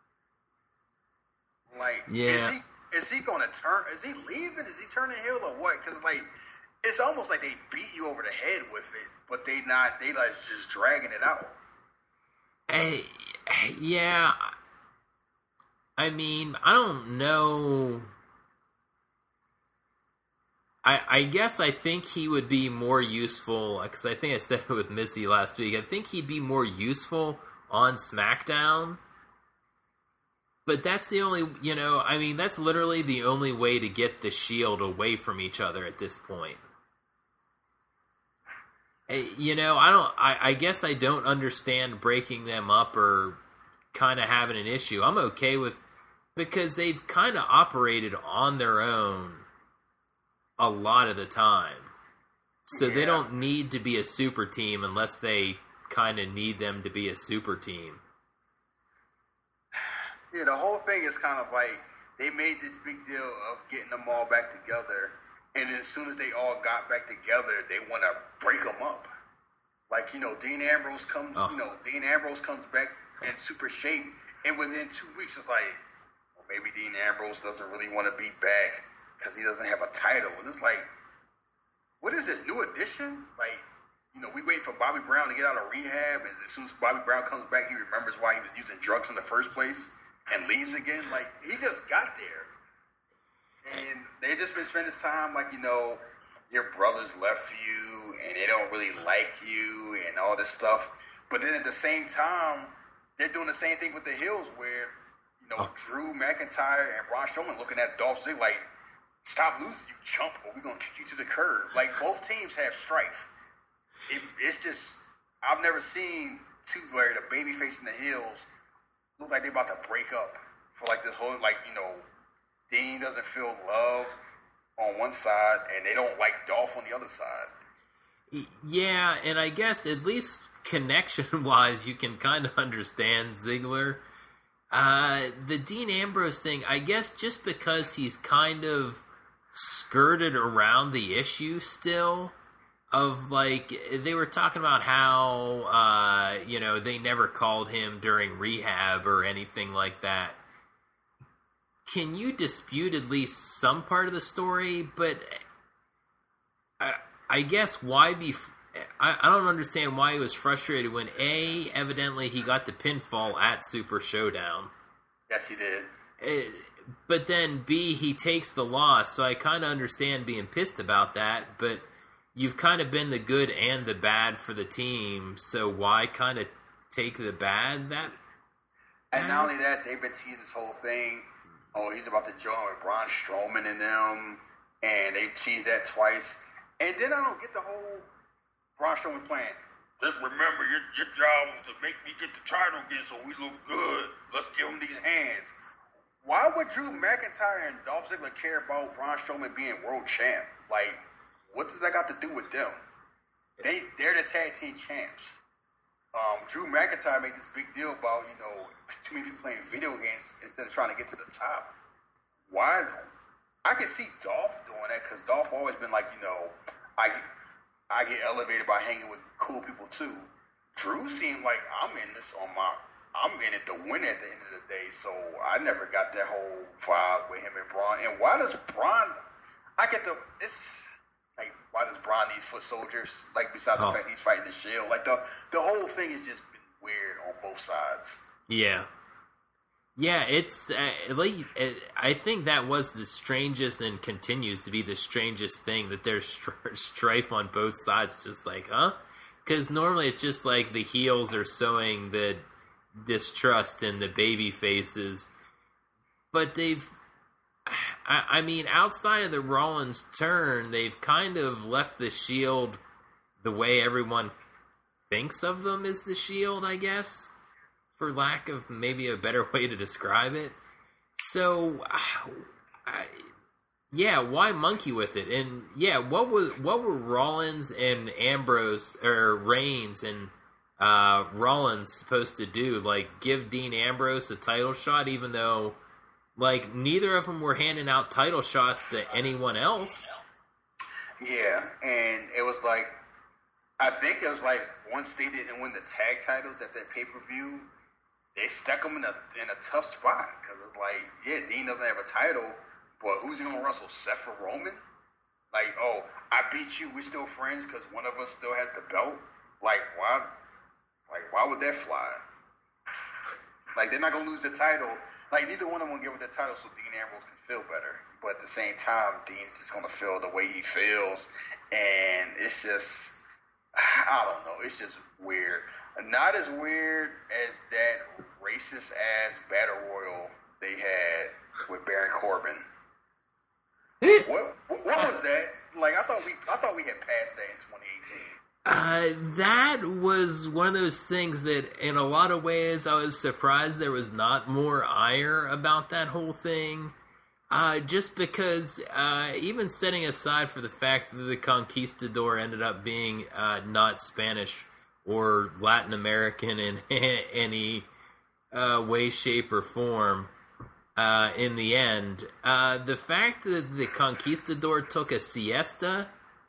Like, yeah. is he, is he gonna turn, is he leaving, is he turning heel or what? Cause like, it's almost like they beat you over the head with it, but they not, they like just dragging it out. Hey, yeah, I mean, I don't know. I I guess I think he would be more useful, because I think I said it with Missy last week. I think he'd be more useful on SmackDown. But that's the only, you know, I mean, that's literally the only way to get the Shield away from each other at this point. You know, I don't, I, I guess I don't understand breaking them up or kind of having an issue. I'm okay with, because they've kind of operated on their own a lot of the time. So yeah. They don't need to be a super team unless they kind of need them to be a super team. Yeah, the whole thing is kind of like, they made this big deal of getting them all back together, and then as soon as they all got back together, they want to break them up. Like, you know, Dean Ambrose comes, oh. you know, Dean Ambrose comes back in super shape, and within two weeks, it's like, well, maybe Dean Ambrose doesn't really want to be back because he doesn't have a title. And it's like, what is this, new edition? Like, you know, we wait for Bobby Brown to get out of rehab, and as soon as Bobby Brown comes back, he remembers why he was using drugs in the first place and leaves again. Like, he just got there. And they just been spending time like, you know, your brothers left you and they don't really like you and all this stuff. But then at the same time, they're doing the same thing with the Hills where, you know, oh. Drew McIntyre and Braun Strowman looking at Dolph Ziggler like, stop losing, you chump, or we're going to kick you to the curb. Like, both teams have strife. It, it's just, I've never seen two where the babyface and the Hills look like they're about to break up for like this whole, like, you know, Dean doesn't feel loved on one side and they don't like Dolph on the other side. Yeah, and I guess at least connection-wise, you can kind of understand Ziggler. Uh, the Dean Ambrose thing, I guess just because he's kind of skirted around the issue still of, like, they were talking about how, uh, you know, they never called him during rehab or anything like that. Can you dispute at least some part of the story? But I, I guess why be... I, I don't understand why he was frustrated when, A, evidently he got the pinfall at Super Showdown. Yes, he did. It, but then, B, he takes the loss, so I kind of understand being pissed about that, but you've kind of been the good and the bad for the team, so why kind of take the bad? That And not only that, they've been teasing this whole thing. Oh, he's about to join with Braun Strowman and them, and they teased that twice. And then I don't get the whole Braun Strowman plan. Just remember, your your job was to make me get the title again so we look good. Let's give him these hands. Why would Drew McIntyre and Dolph Ziggler care about Braun Strowman being world champ? Like, what does that got to do with them? They, they're the tag team champs. Um, Drew McIntyre made this big deal about, you know, too many people playing video games instead of trying to get to the top. Why? I can see Dolph doing that because Dolph always been like, you know, I I get elevated by hanging with cool people too. Drew seemed like I'm in this on my, I'm in it to win at the end of the day. So I never got that whole vibe with him and Braun. And why does Braun? I get the it's. Like, why does Braun need foot soldiers? Like, besides the oh. fact he's fighting the Shield. Like, the the whole thing has just been weird on both sides. Yeah. Yeah, it's, uh, like, it, I think that was the strangest and continues to be the strangest thing, that there's stri- strife on both sides. Just like, huh? Because normally it's just like the heels are sowing the distrust in the baby faces. But they've... I, I mean, outside of the Rollins turn, they've kind of left the Shield the way everyone thinks of them as the Shield, I guess, for lack of maybe a better way to describe it. So, I, yeah, why monkey with it? And yeah, what was what were Rollins and Ambrose or Reigns and uh, Rollins supposed to do? Like, give Dean Ambrose a title shot, even though, like, neither of them were handing out title shots to anyone else. Yeah, and it was like, I think it was like, once they didn't win the tag titles at that pay-per-view, they stuck them in a in a tough spot. Because it's like, yeah, Dean doesn't have a title, but who's he going to wrestle, Seth or Roman? Like, oh, I beat you, we're still friends because one of us still has the belt? Like, why, like, why would that fly? Like, they're not going to lose the title. Like, neither one of them will give it the title so Dean Ambrose can feel better. But at the same time, Dean's just going to feel the way he feels. And it's just, I don't know, it's just weird. Not as weird as that racist-ass Battle Royal they had with Baron Corbin. what, what what was that? Like, I thought we I thought we had passed that in twenty eighteen. Uh, that was one of those things that, in a lot of ways, I was surprised there was not more ire about that whole thing. Uh, just because, uh, even setting aside for the fact that the Conquistador ended up being uh, not Spanish or Latin American in any uh, way, shape, or form, uh, in the end, uh, the fact that the Conquistador took a siesta,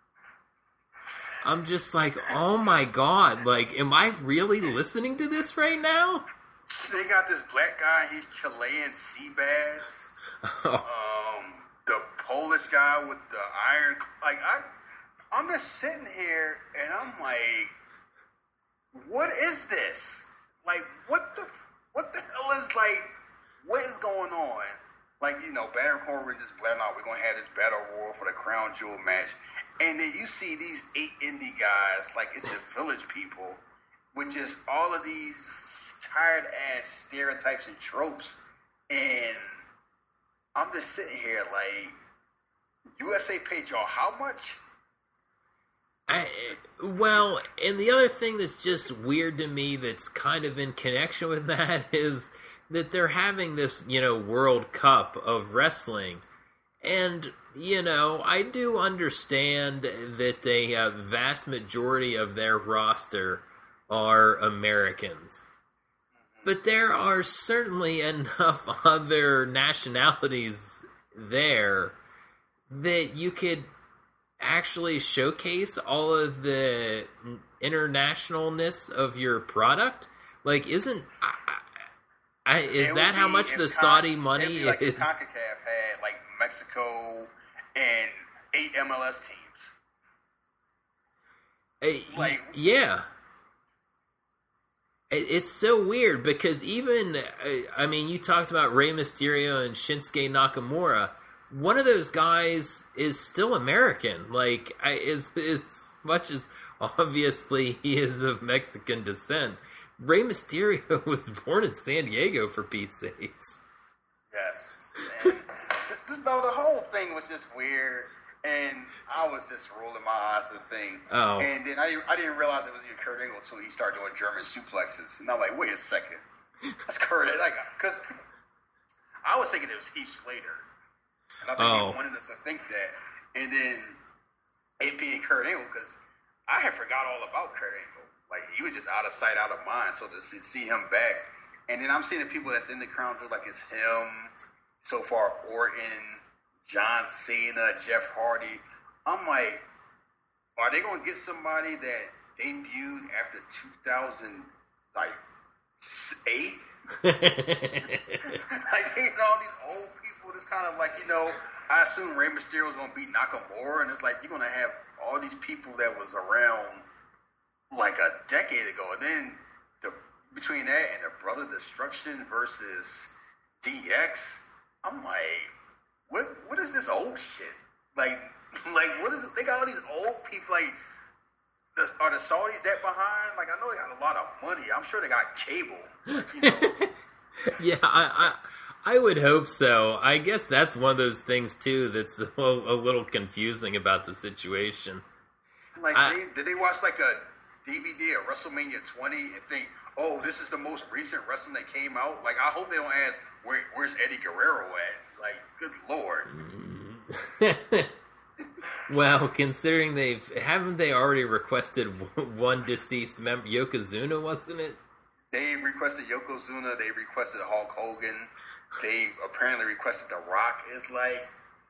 I'm just like, oh my god, like, am I really listening to this right now? They got this black guy, he's Chilean sea bass. Oh. Um, the Polish guy with the iron, like, I, I'm just sitting here and I'm like, what is this? Like, what the, what the hell is, like, what is going on? like, you know, Baron Corbin just bled out, we're going to have this battle royal for the crown jewel match. And then you see these eight indie guys, like it's the village people, with just all of these tired-ass stereotypes and tropes. And I'm just sitting here like, U S A paid y'all how much? I, well, and the other thing that's just weird to me that's kind of in connection with that is that they're having this, you know, World Cup of wrestling. And, you know, I do understand that a uh, vast majority of their roster are Americans. But there are certainly enough other nationalities there that you could actually showcase all of the internationalness of your product. Like, isn't... I, I, is that how much the Saudi Con- money it'd be like is? If CONCACAF had, like, Mexico and eight M L S teams. Uh, like, yeah. It, it's so weird because even, uh, I mean, you talked about Rey Mysterio and Shinsuke Nakamura. One of those guys is still American. Like, I, as, as much as obviously he is of Mexican descent, Rey Mysterio was born in San Diego, for Pete's sakes. Yes. And this, no, the whole thing was just weird, and I was just rolling my eyes at the thing. Oh. And then I didn't, I didn't realize it was even Kurt Angle until he started doing German suplexes. And I'm like, wait a second. That's Kurt Angle. Like, because I was thinking it was Heath Slater. And I think oh. he wanted us to think that. And then it being Kurt Angle, because I had forgot all about Kurt Angle. Like, he was just out of sight, out of mind. So to see, see him back. And then I'm seeing the people that's in the crown jewel, like it's him, so far, Orton, John Cena, Jeff Hardy. I'm like, are they going to get somebody that debuted after two thousand eight? Like, you know, all these old people, just kind of like, you know, I assume Rey Mysterio was going to beat Nakamura, and it's like, you're going to have all these people that was around like a decade ago, and then the between that and the Brother Destruction versus D X, I'm like, what? What is this old shit? Like, like what is it? They got all these old people. Like, the, are the Saudis that behind? Like, I know they got a lot of money. I'm sure they got cable. Like, you know. Yeah, I, I I would hope so. I guess that's one of those things too that's a, a little confusing about the situation. Like, I, they, did they watch like a D V D of WrestleMania twenty and think, oh, this is the most recent wrestling that came out? Like, I hope they don't ask, Where, where's Eddie Guerrero at? Like, good Lord. Well, considering they've, haven't they already requested one deceased member? Yokozuna, wasn't it? They requested Yokozuna. They requested Hulk Hogan. They apparently requested The Rock. It's like,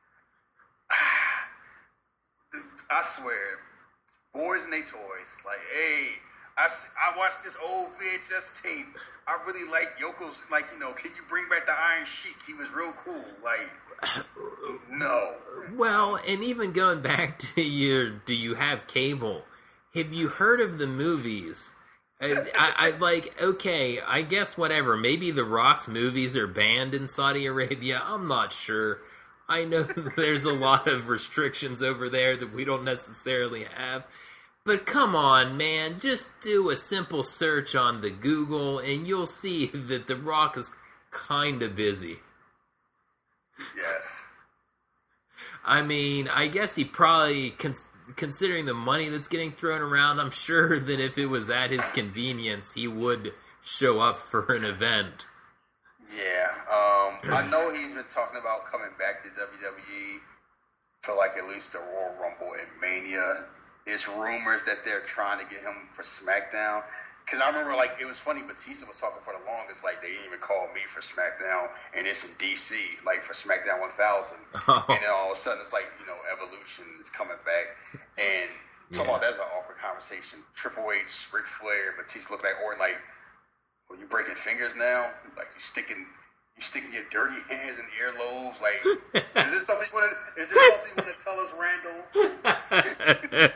I swear, boys and they toys. Like, hey, I, I watched this old V H S tape. I really like Yoko's, like, you know, can you bring back the Iron Sheik? He was real cool. Like, no. Well, and even going back to your, do you have cable? Have you heard of the movies? I, I, I like, okay, I guess whatever. Maybe The Rock's movies are banned in Saudi Arabia. I'm not sure. I know there's a lot of restrictions over there that we don't necessarily have. But come on, man, just do a simple search on the Google and you'll see that The Rock is kind of busy. Yes. I mean, I guess he probably, cons- considering the money that's getting thrown around, I'm sure that if it was at his convenience, he would show up for an event. Yeah, um, I know he's been talking about coming back to W W E for like at least the Royal Rumble and Mania. There's rumors that they're trying to get him for SmackDown. Because I remember, like, it was funny, Batista was talking for the longest, like, they didn't even call me for SmackDown, and it's in D C, like, for SmackDown one thousand. Oh. And then all of a sudden, it's like, you know, Evolution is coming back. And talking yeah. about that's an awkward conversation. Triple H, Ric Flair, Batista look like Orton, like, well, you breaking fingers now? Like, you sticking you sticking your dirty hands in earlobes? Like, is this something you want to, is this something you want to tell us, Randall?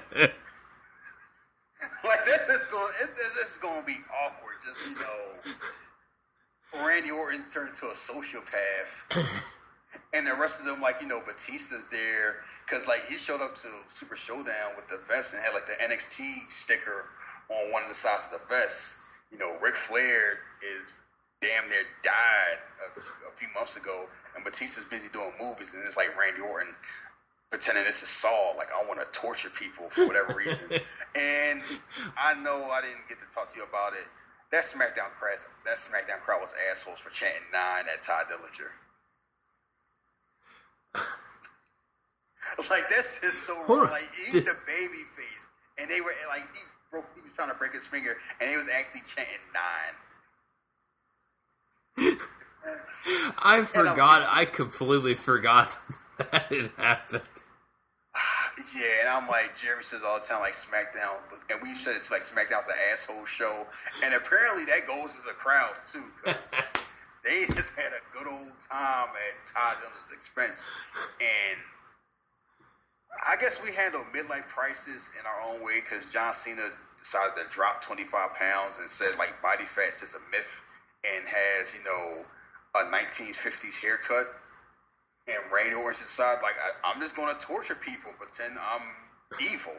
Like, this is going, this is going to be awkward. Just, you know, Randy Orton turned into a sociopath, And the rest of them, like, you know, Batista's there because, like, he showed up to Super Showdown with the vest and had, like, the N X T sticker on one of the sides of the vest. You know, Ric Flair is damn near died a, a few months ago, and Batista's busy doing movies, and it's like Randy Orton pretending this is Saul, like, I want to torture people for whatever reason. And I know I didn't get to talk to you about it. That SmackDown crowd, that SmackDown crowd was assholes for chanting nine at Ty Dillinger. Like, that's just so wrong. Like, he's the baby face, and they were like, he broke. He was trying to break his finger, and he was actually chanting nine. I forgot. I completely forgot that it happened. Yeah, and I'm like, Jeremy says all the time, like, SmackDown, and we said it's like SmackDown's an asshole show, and apparently that goes to the crowd too, because they just had a good old time at Ty Dillinger's expense. And I guess we handle midlife crisis in our own way, because John Cena decided to drop twenty-five pounds and said, like, body fat's just a myth, and has, you know, a nineteen fifties haircut. And Randy Orton decided, like, I, I'm just going to torture people, pretend I'm evil.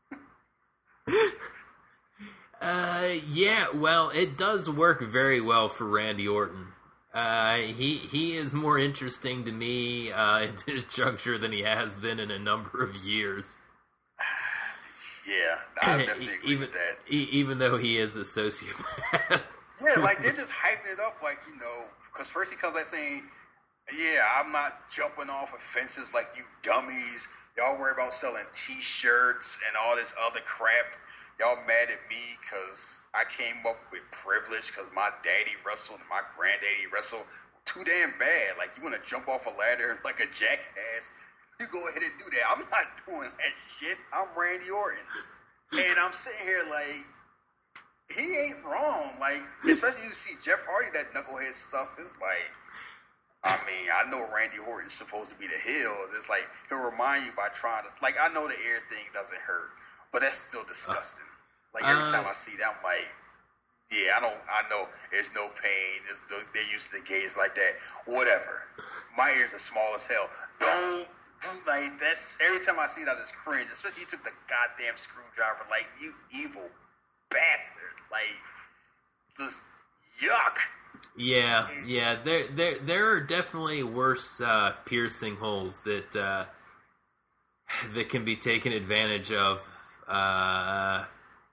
uh, yeah, well, it does work very well for Randy Orton. Uh, he he is more interesting to me uh, at this juncture than he has been in a number of years. Yeah, I definitely agree even, with that. Even though he is a sociopath. Yeah, like, they're just hyping it up, like, you know, because first he comes out saying, yeah, I'm not jumping off of fences like you dummies. Y'all worry about selling T-shirts and all this other crap. Y'all mad at me because I came up with privilege because my daddy wrestled and my granddaddy wrestled. Too damn bad. Like, you want to jump off a ladder like a jackass, you go ahead and do that. I'm not doing that shit. I'm Randy Orton. And I'm sitting here like, he ain't wrong. Like, especially you see Jeff Hardy, that knucklehead stuff is like, I mean, I know Randy Orton's supposed to be the heel. It's like, he'll remind you by trying to, like, I know the ear thing doesn't hurt, but that's still disgusting. Like, every uh, time I see that, I'm like, yeah, I don't, I know there's no pain. There's no, they're used to the gays like that. Whatever. My ears are small as hell. Don't do like that's, every time I see that, it's cringe. Especially you took the goddamn screwdriver. Like, you evil bastard. Like, this, yuck. Yeah, yeah, there, there, there are definitely worse uh, piercing holes that uh, that can be taken advantage of. Uh,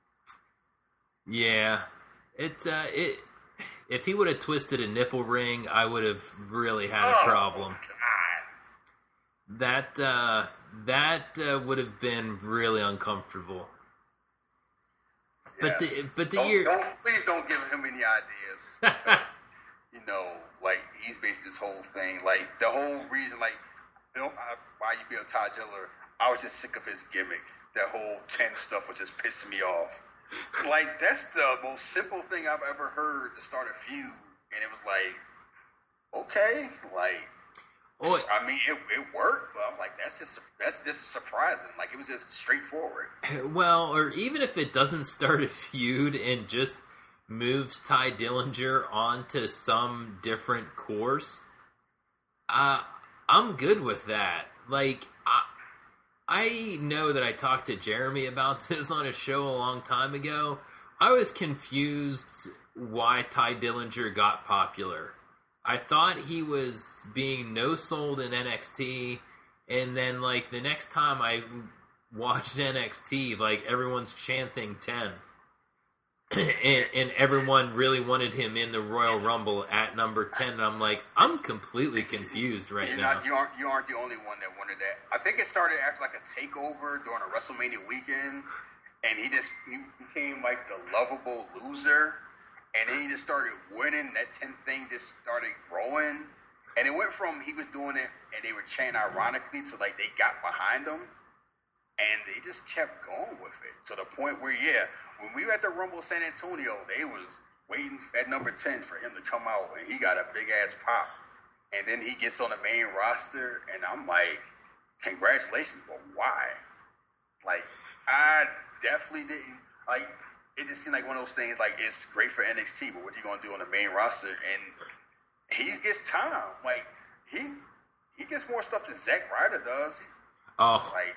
yeah, it's uh, it. If he would have twisted a nipple ring, I would have really had a problem. Oh, God. That uh, that uh, would have been really uncomfortable. Yes. But the, but the don't, ear. Don't, please don't give him any ideas. You know, like, he's based this whole thing, like, the whole reason, like, you know, I, why you be a Ty Diller, I was just sick of his gimmick. That whole ten stuff was just pissing me off. Like, that's the most simple thing I've ever heard to start a feud, and it was like, okay, like, oh, I mean, it, it worked, but I'm like, that's just that's just surprising. Like, it was just straightforward. Well, or even if it doesn't start a feud and just moves Ty Dillinger onto some different course, uh, I'm good with that. Like, I, I know that I talked to Jeremy about this on a show a long time ago. I was confused why Ty Dillinger got popular. I thought he was being no-sold in N X T, and then, like, the next time I watched N X T, like, everyone's chanting ten. and, and everyone really wanted him in the Royal Rumble at number ten, and I'm like, I'm completely confused right You're now. Not, you aren't you aren't the only one that wanted that. I think it started after like a takeover during a WrestleMania weekend, and he just he became like the lovable loser, and then he just started winning. That ten thing just started growing, and it went from he was doing it and they were chanting ironically to like they got behind him. And they just kept going with it to the point where, yeah, when we were at the Rumble San Antonio, they was waiting at number ten for him to come out, and he got a big-ass pop. And then he gets on the main roster, and I'm like, congratulations, but why? Like, I definitely didn't, like, it just seemed like one of those things, like, it's great for N X T, but what are you going to do on the main roster? And he gets time. Like, he... he gets more stuff than Zack Ryder does. Oh, like,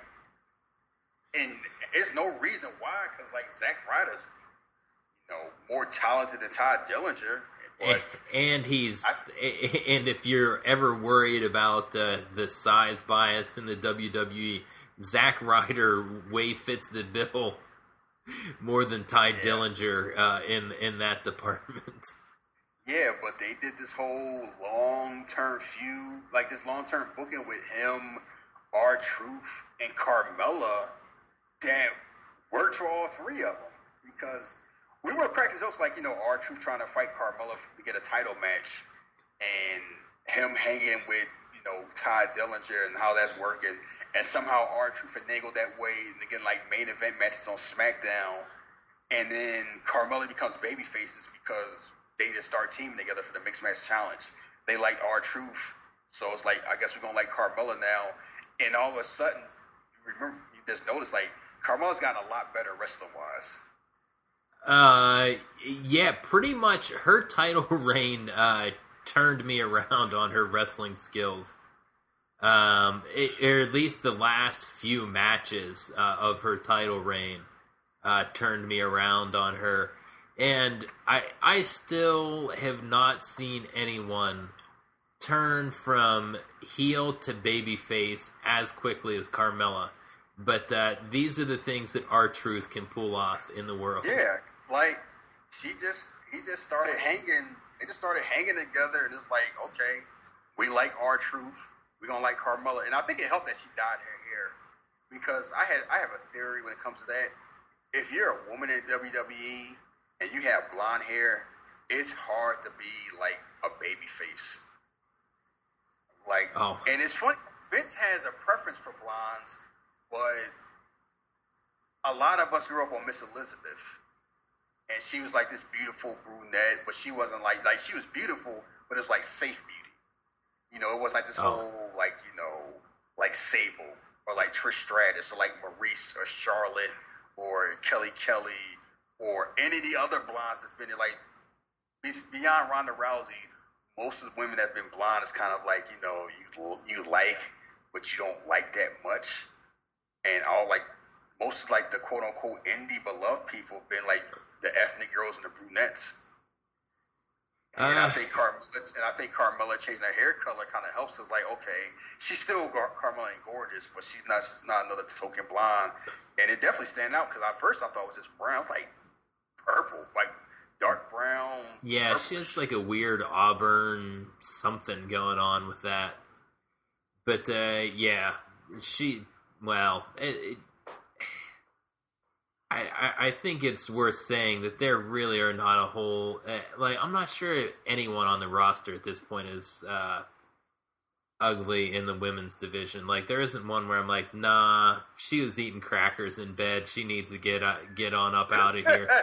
and there's no reason why, because like Zack Ryder's, you know, more talented than Todd Dillinger. But and he's I, and if you're ever worried about uh, the size bias in the W W E, Zack Ryder way fits the bill more than Ty yeah. Dillinger uh, in in that department. Yeah, but they did this whole long term feud, like this long term booking with him, R-Truth, and Carmella that worked for all three of them, because we were cracking jokes like, you know, R-Truth trying to fight Carmella to get a title match, and him hanging with, you know, Ty Dillinger and how that's working, and somehow R-Truth finagled that way and getting like main event matches on SmackDown, and then Carmella becomes baby faces because they just start teaming together for the Mixed Match Challenge. They like R-Truth, so it's like, I guess we're gonna like Carmella now, and all of a sudden, you remember, you just notice like Carmella's gotten a lot better wrestling wise. Uh, yeah, pretty much her title reign uh, turned me around on her wrestling skills. Um, it, or at least the last few matches uh, of her title reign uh, turned me around on her. And I, I still have not seen anyone turn from heel to babyface as quickly as Carmella. But uh, these are the things that R-Truth can pull off in the world. Yeah. Like, she just, he just started hanging, they just started hanging together, and it's like, okay, we like R-Truth, we're going to like Carmella, and I think it helped that she dyed her hair, because I had, I have a theory when it comes to that. If you're a woman in W W E, and you have blonde hair, it's hard to be, like, a baby face. Like, oh. And it's funny, Vince has a preference for blondes, but a lot of us grew up on Miss Elizabeth. And she was like this beautiful brunette, but she wasn't like, like she was beautiful, but it was like safe beauty. You know, it was like this oh. whole, like, you know, like Sable, or like Trish Stratus, or like Maurice, or Charlotte, or Kelly Kelly, or any of the other blondes that's been there. Like, beyond Ronda Rousey, most of the women that's been blonde is kind of like, you know, you you like, but you don't like that much. And all, like, most of, like, the quote-unquote indie beloved people have been, like, the ethnic girls and the brunettes. And uh, I think Carmella, and I think Carmella changing her hair color kind of helps us. Like, okay, she's still Gar- Carmella and gorgeous, but she's not just not another token blonde. And it definitely stand out, because at first I thought it was just brown. It's like purple, like dark brown. Yeah, purplish. She has like a weird auburn something going on with that. But uh, yeah, she. Well, it, it, I, I think it's worth saying that there really are not a whole... Uh, like, I'm not sure anyone on the roster at this point is uh, ugly in the women's division. Like, there isn't one where I'm like, nah, she was eating crackers in bed. She needs to get uh, get on up out of here.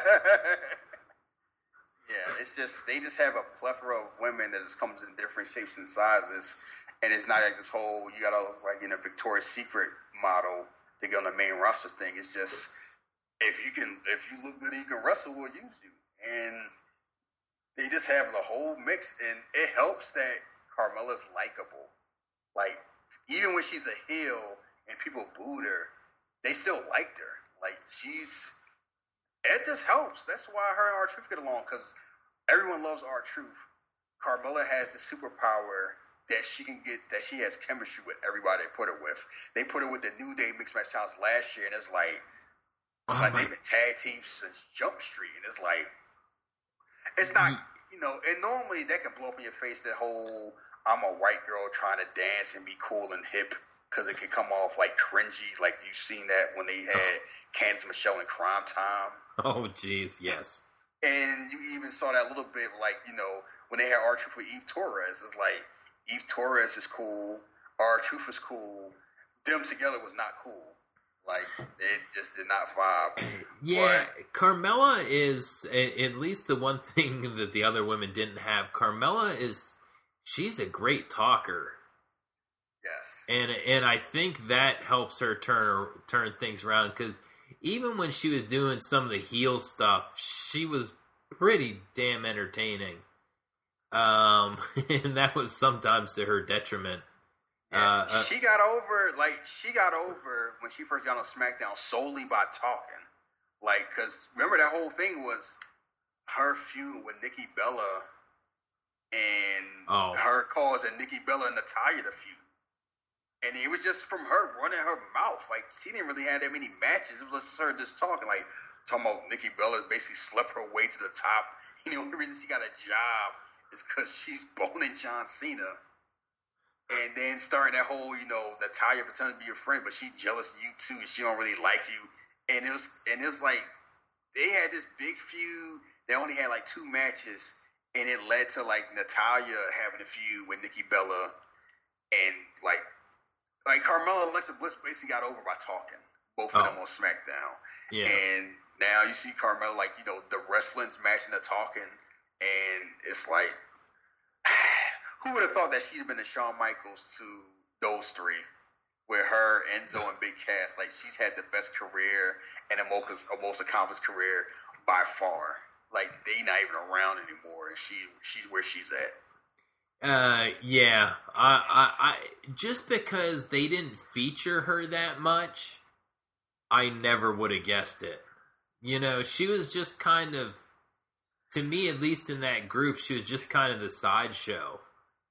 Yeah, it's just... They just have a plethora of women that just comes in different shapes and sizes. And it's not like this whole... You gotta look like in a Victoria's Secret model to get on the main roster thing. It's just... If you can, if you look good and you can wrestle, we'll use you. And they just have the whole mix, and it helps that Carmella's likable. Like, even when she's a heel and people booed her, they still liked her. Like, she's, it just helps. That's why her and R-Truth get along, because everyone loves R-Truth. Carmella has the superpower that she can get, that she has chemistry with everybody they put her with. They put her with the New Day Mixed Match Challenge last year, and it's like, It's oh like my. They've been tag teams since Jump Street, and it's like, it's not, you know, and normally that can blow up in your face, that whole, I'm a white girl trying to dance and be cool and hip, because it can come off like cringy, like you've seen that when they had oh. Candice Michelle in Crime Time. Oh, jeez, yes. And you even saw that a little bit, like, you know, when they had R-Truth with Eve Torres, it's like, Eve Torres is cool, R-Truth is cool, them together was not cool. Like, it just did not vibe. Yeah, but Carmella is, at least the one thing that the other women didn't have, Carmella is, she's a great talker. Yes. And and I think that helps her turn turn things around, because even when she was doing some of the heel stuff, she was pretty damn entertaining. Um, and that was sometimes to her detriment. Yeah, Uh, uh, she got over like she got over when she first got on SmackDown solely by talking. Like, cause remember that whole thing was her feud with Nikki Bella and oh. her causing Nikki Bella and Natalya to feud. And it was just from her running her mouth. Like, she didn't really have that many matches. It was just her just talking, like, talking about Nikki Bella basically slept her way to the top. You know, the only reason she got a job is because she's boning John Cena. And then starting that whole, you know, Natalya pretending to be your friend, but she jealous of you too, and she don't really like you. And it was, and it was like, they had this big feud. They only had like two matches, and it led to like Natalya having a feud with Nikki Bella, and like, like Carmella and Alexa Bliss basically got over by talking. Both of oh. them on SmackDown. Yeah. And now you see Carmella, like, you know, the wrestling's matching the talking, and it's like, who would have thought that she'd have been the Shawn Michaels to those three, with her, Enzo, and Big Cass? Like, she's had the best career and a most, a most accomplished career by far. Like, they not even around anymore, and she she's where she's at. Uh, yeah. I, I, I just because they didn't feature her that much, I never would have guessed it. You know, she was just kind of, to me, at least in that group, she was just kind of the sideshow.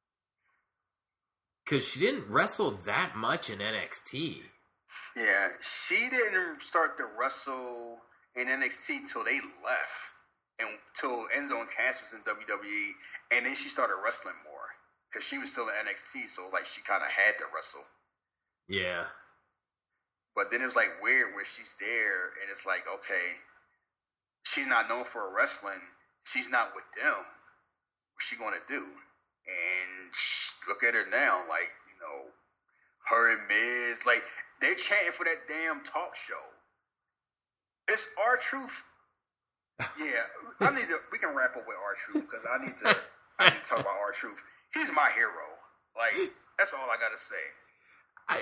Because she didn't wrestle that much in N X T. Yeah, she didn't start to wrestle in N X T till they left. Until Enzo and Cass was in W W E. And then she started wrestling more. Because she was still in N X T, so like she kind of had to wrestle. Yeah. But then it was like weird where she's there, and it's like, okay, she's not known for wrestling. She's not with them. What's she going to do? And look at her now, like, you know, her and Miz, like, they're chanting for that damn talk show. It's R-Truth. Yeah, I need to, we can wrap up with R-Truth, because I need to, I need to talk about R-Truth. He's my hero. Like, that's all I got to say. I,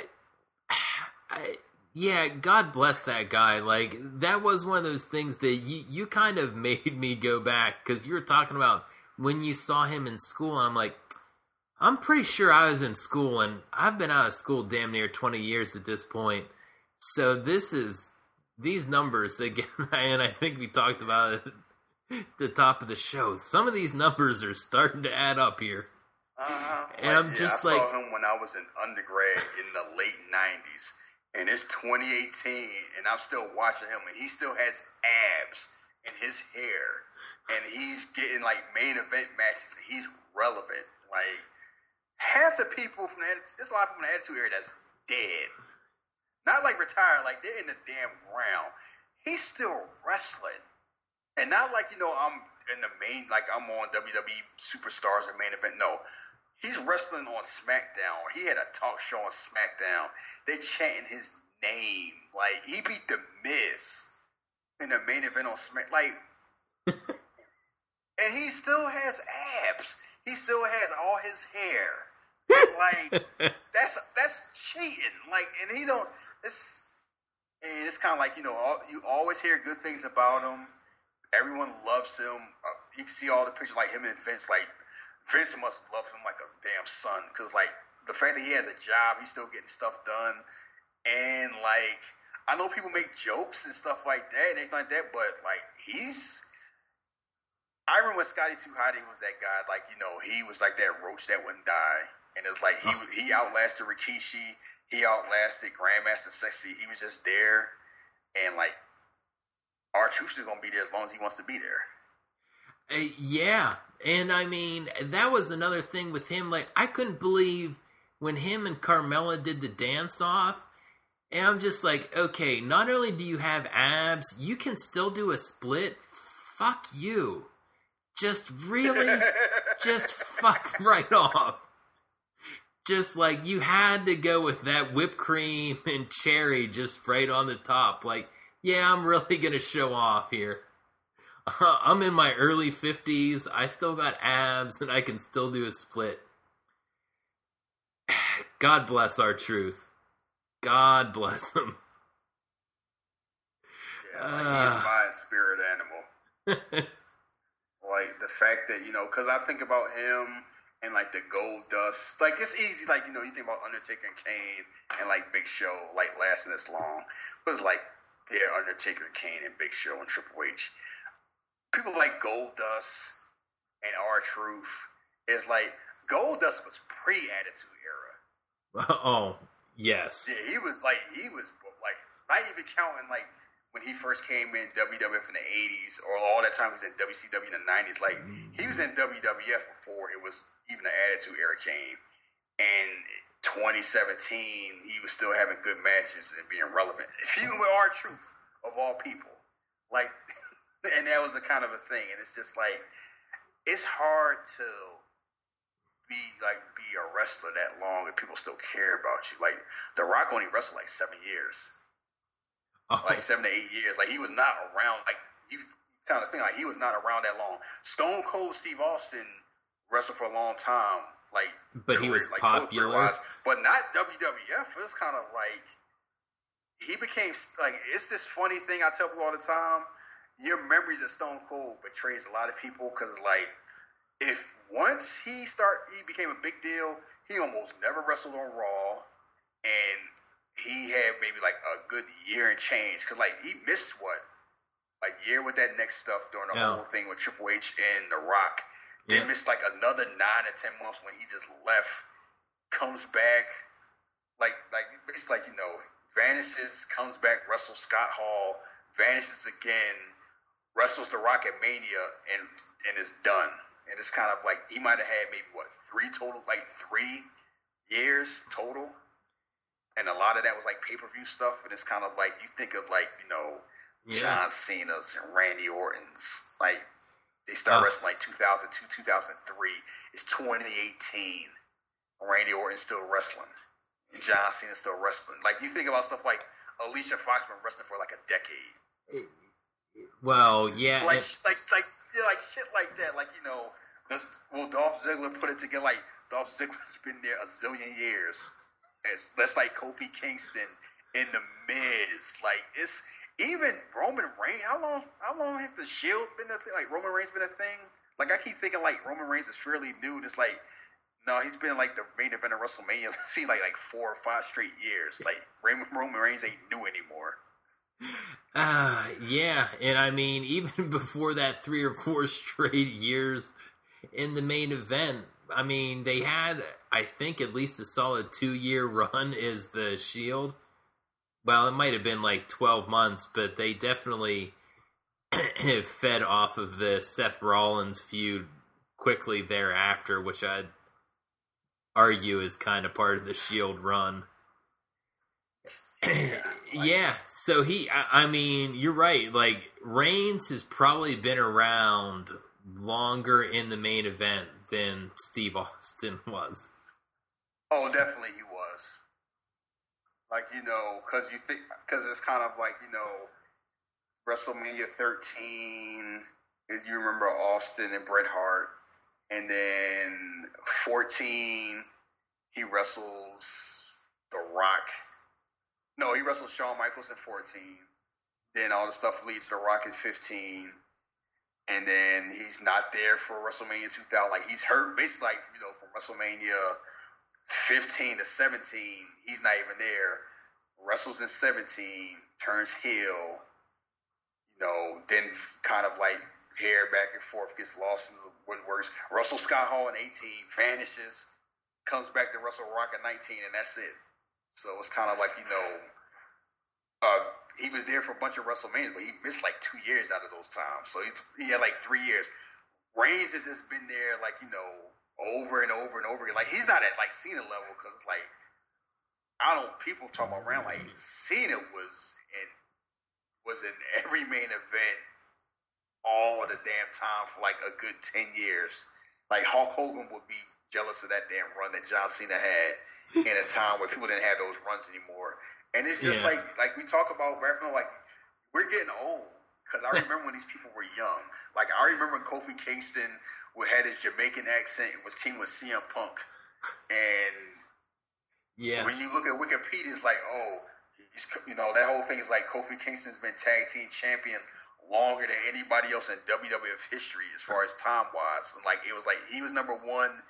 I, yeah, God bless that guy. Like, that was one of those things that you, you kind of made me go back, because you were talking about when you saw him in school, I'm like, I'm pretty sure I was in school, and I've been out of school damn near twenty years at this point. So this is, these numbers, again, and I think we talked about it at the top of the show, some of these numbers are starting to add up here. Uh-huh. And like, I'm yeah, just I like... saw him when I was in undergrad in the late nineties, and it's twenty eighteen, and I'm still watching him, and he still has abs in his hair. And he's getting, like, main event matches, and he's relevant. Like, half the people from the Attitude, there's a lot of people in the Attitude Era that's dead. Not, like, retired. Like, they're in the damn ground. He's still wrestling. And not like, you know, I'm in the main, like, I'm on W W E Superstars or main event. No. He's wrestling on SmackDown. He had a talk show on SmackDown. They're chanting his name. Like, he beat The Miz in the main event on SmackDown. Like... And he still has abs. He still has all his hair. Like, that's that's cheating. Like, and he don't. It's and it's kind of like, you know, all, you always hear good things about him. Everyone loves him. Uh, you can see all the pictures like him and Vince. Like, Vince must love him like a damn son, because like the fact that he has a job, he's still getting stuff done. And like, I know people make jokes and stuff like that, and things like that, but like he's. I remember when Scotty two Hotty was that guy, like, you know, he was like that roach that wouldn't die. And it's like, he he outlasted Rikishi, he outlasted Grandmaster Sexy, he was just there. And, like, R-Truth is going to be there as long as he wants to be there. Uh, yeah, and I mean, that was another thing with him. Like, I couldn't believe when him and Carmella did the dance-off, and I'm just like, okay, not only do you have abs, you can still do a split. Fuck you. Just really, just fuck right off. Just like, you had to go with that whipped cream and cherry just right on the top. Like, yeah, I'm really going to show off here. Uh, I'm in my early fifties. I still got abs and I can still do a split. God bless R-Truth. God bless him. Yeah, like, uh, he's my spirit animal. Like, the fact that, you know, because I think about him and like the Gold Dust. Like it's easy, like you know, you think about Undertaker and Kane and like Big Show, like lasting this long, but it's like yeah, Undertaker, Kane, and Big Show and Triple H. People like Gold Dust and R-Truth. It's like Gold Dust was pre-Attitude Era. Oh yes, yeah, he was like he was like not even counting like. When he first came in W W F in the eighties, or all that time he was in W C W in the nineties, like he was in W W F before it was even the Attitude Era came. And twenty seventeen, he was still having good matches and being relevant. Feuding with R-Truth of all people, like, and that was a kind of a thing. And it's just like it's hard to be like be a wrestler that long and people still care about you. Like The Rock only wrestled like seven years. Oh. Like seven to eight years. Like he was not around. Like you kind of think like he was not around that long. Stone Cold Steve Austin wrestled for a long time. Like, but he was like, popular, wise, but not W W F. It's kind of like he became like it's this funny thing I tell people all the time. Your memories of Stone Cold betrays a lot of people because like if once he start he became a big deal, he almost never wrestled on Raw, and he had maybe like a good year and change because like he missed what a year with that next stuff during the yeah. whole thing with Triple H and The Rock. Then yeah. missed like another nine or ten months when he just left. Comes back, like like it's like you know vanishes, comes back, wrestles Scott Hall, vanishes again, wrestles The Rock at Mania, and and is done. And it's kind of like he might have had maybe what three total, like three years total. And a lot of that was like pay-per-view stuff, and it's kind of like you think of like you know yeah. John Cena's and Randy Orton's. Like they start oh. wrestling like two thousand two, two thousand three. It's twenty eighteen. Randy Orton's still wrestling, and John Cena's still wrestling. Like you think about stuff like Alicia Fox been wrestling for like a decade. Well, yeah, like it, like like yeah, like shit like that. Like you know, well, Dolph Ziggler put it together. Like Dolph Ziggler's been there a zillion years. It's, that's like Kofi Kingston in the Miz. Like it's even Roman Reigns. How long? How long has the Shield been a thing? Like Roman Reigns been a thing? Like I keep thinking like Roman Reigns is fairly new. And it's like no, he's been like the main event of WrestleMania. See, like like four or five straight years. Like Roman Reigns ain't new anymore. Uh yeah, and I mean even before that, three or four straight years in the main event. I mean, they had, I think, at least a solid two-year run as the Shield. Well, it might have been like twelve months, but they definitely fed off of the Seth Rollins feud quickly thereafter, which I'd argue is kind of part of the Shield run. Yeah, so he, I, I mean, you're right. Like, Reigns has probably been around longer in the main event than Steve Austin was. Oh, definitely he was. Like, you know, because you think, because it's kind of like, you know, WrestleMania thirteen, is you remember Austin and Bret Hart, and then fourteen, he wrestles The Rock. No, he wrestles Shawn Michaels in fourteen. Then all the stuff leads to The Rock in fifteen. And then he's not there for WrestleMania two thousand. Like, he's hurt. Basically, like, you know, from WrestleMania fifteen to seventeen, he's not even there. Wrestles in seventeen, turns heel. You know, then kind of like hair back and forth, gets lost in the woodworks. Russell Scott Hall in eighteen, vanishes, comes back to Wrestle Rock in nineteen, and that's it. So it's kind of like, you know, uh, he was there for a bunch of WrestleManias, but he missed like two years out of those times. So he's, he had like three years. Reigns has just been there, like, you know, over and over and over again. Like, he's not at like Cena level because it's like, I don't, people talk about around like Cena was in, was in every main event all of the damn time for like a good ten years. Like, Hulk Hogan would be jealous of that damn run that John Cena had in a time where people didn't have those runs anymore. And it's just yeah. like, like we talk about, like, we're getting old. Because I remember when these people were young. Like, I remember when Kofi Kingston had his Jamaican accent and was teamed with C M Punk. And yeah. when you look at Wikipedia, it's like, oh, he's, you know, that whole thing is like Kofi Kingston's been tag team champion longer than anybody else in W W F history as far as time-wise. And like, it was like, he was number one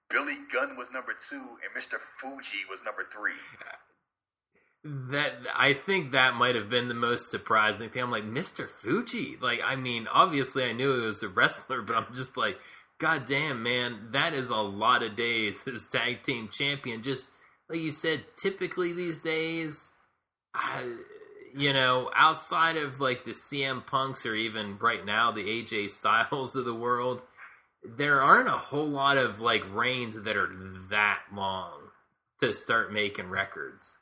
Billy Gunn was number two, and Mister Fuji was number three. That I think that might have been the most surprising thing. I'm like, Mister Fuji? Like, I mean, obviously I knew he was a wrestler, but I'm just like, God damn, man, that is a lot of days as tag team champion. Just like you said, typically these days, I, you know, outside of like the C M Punks or even right now the A J Styles of the world, there aren't a whole lot of like reigns that are that long to start making records.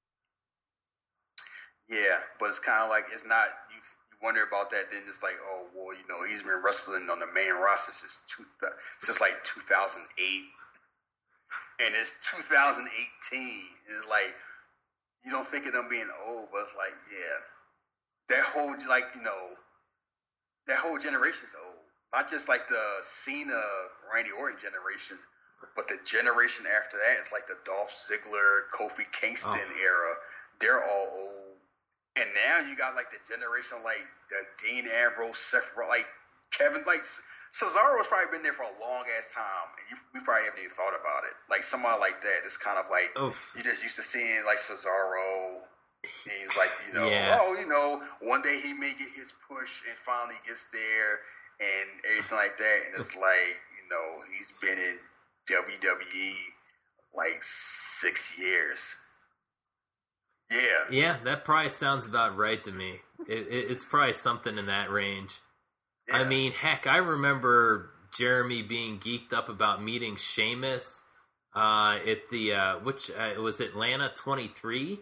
Yeah, but it's kind of like, it's not, you, you wonder about that, then it's like, oh, well, you know, he's been wrestling on the main roster since, two, since like two thousand eight, and it's two thousand eighteen. It's like, you don't think of them being old, but it's like, yeah, that whole, like, you know, that whole generation's old. Not just like the Cena, Randy Orton generation, but the generation after that, it's like the Dolph Ziggler, Kofi Kingston oh. era. They're all old. And now you got like the generation like the Dean Ambrose, Seth, like Kevin, like Cesaro's probably been there for a long ass time, and you, we probably haven't even thought about it. Like somebody like that is kind of like Oof. You just used to seeing like Cesaro. And he's like, you know, yeah. oh, you know, one day he may get his push and finally gets there and everything like that. And it's like, you know, he's been in W W E like six years. Yeah. Yeah, that probably sounds about right to me. It, it, it's probably something in that range. Yeah. I mean, heck, I remember Jeremy being geeked up about meeting Sheamus uh, at the, uh, which, uh, was Atlanta twenty-three?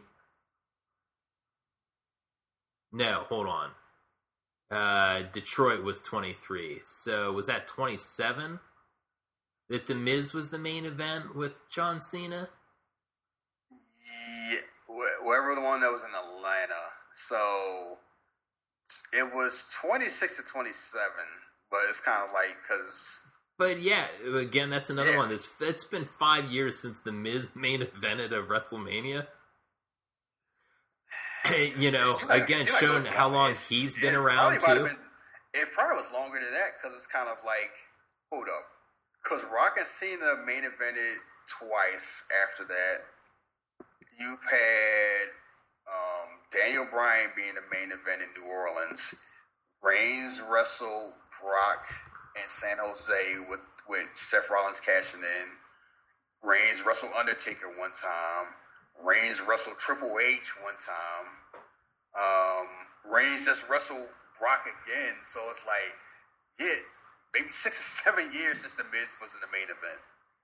No, hold on. Uh, Detroit was twenty-three. So was that twenty-seven? That The Miz was the main event with John Cena? Yeah. Whoever the one that was in Atlanta. So it was twenty-six to twenty-seven, but it's kind of like, because... But yeah, again, that's another yeah. one. It's, it's been five years since The Miz main evented of WrestleMania. You know, like, again, like showing how long it's, he's been it around, too. Been, it probably was longer than that, because it's kind of like, hold up. Because Rock and Cena main evented twice after that. You've had um, Daniel Bryan being the main event in New Orleans. Reigns wrestled Brock in San Jose with, with Seth Rollins cashing in. Reigns wrestled Undertaker one time. Reigns wrestled Triple H one time. Um, Reigns just wrestled Brock again. So it's like, yeah, maybe six or seven years since The Miz was in the main event.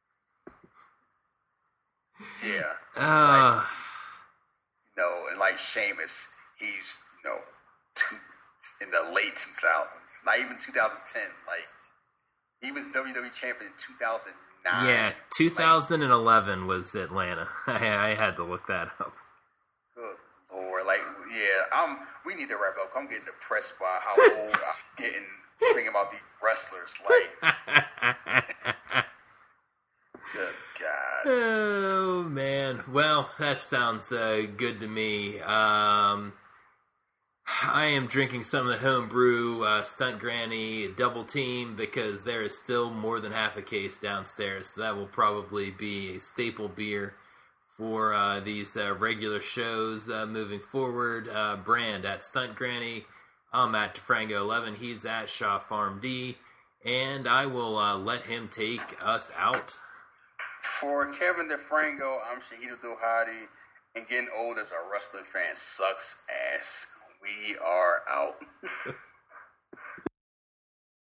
Yeah. Uh, like, you know, and like Sheamus, he's, you know, two, in the late two thousands. Not even two thousand ten. Like, he was W W E champion in two thousand nine. Yeah, two thousand eleven like, was Atlanta. I, I had to look that up. Good Lord. Like, yeah, I'm, we need to wrap up. I'm getting depressed by how old I'm getting thinking about these wrestlers. Like... Good God. Oh, man. Well, that sounds uh, good to me. Um, I am drinking some of the homebrew uh, Stunt Granny Double Team because there is still more than half a case downstairs. So that will probably be a staple beer for uh, these uh, regular shows uh, moving forward. Uh, Brand at Stunt Granny. I'm at DeFrango eleven. He's at Shaw Farm D. And I will uh, let him take us out. For Kevin DeFrango, I'm Shahid Abdul-Hadi, and getting old as a wrestling fan sucks ass. We are out.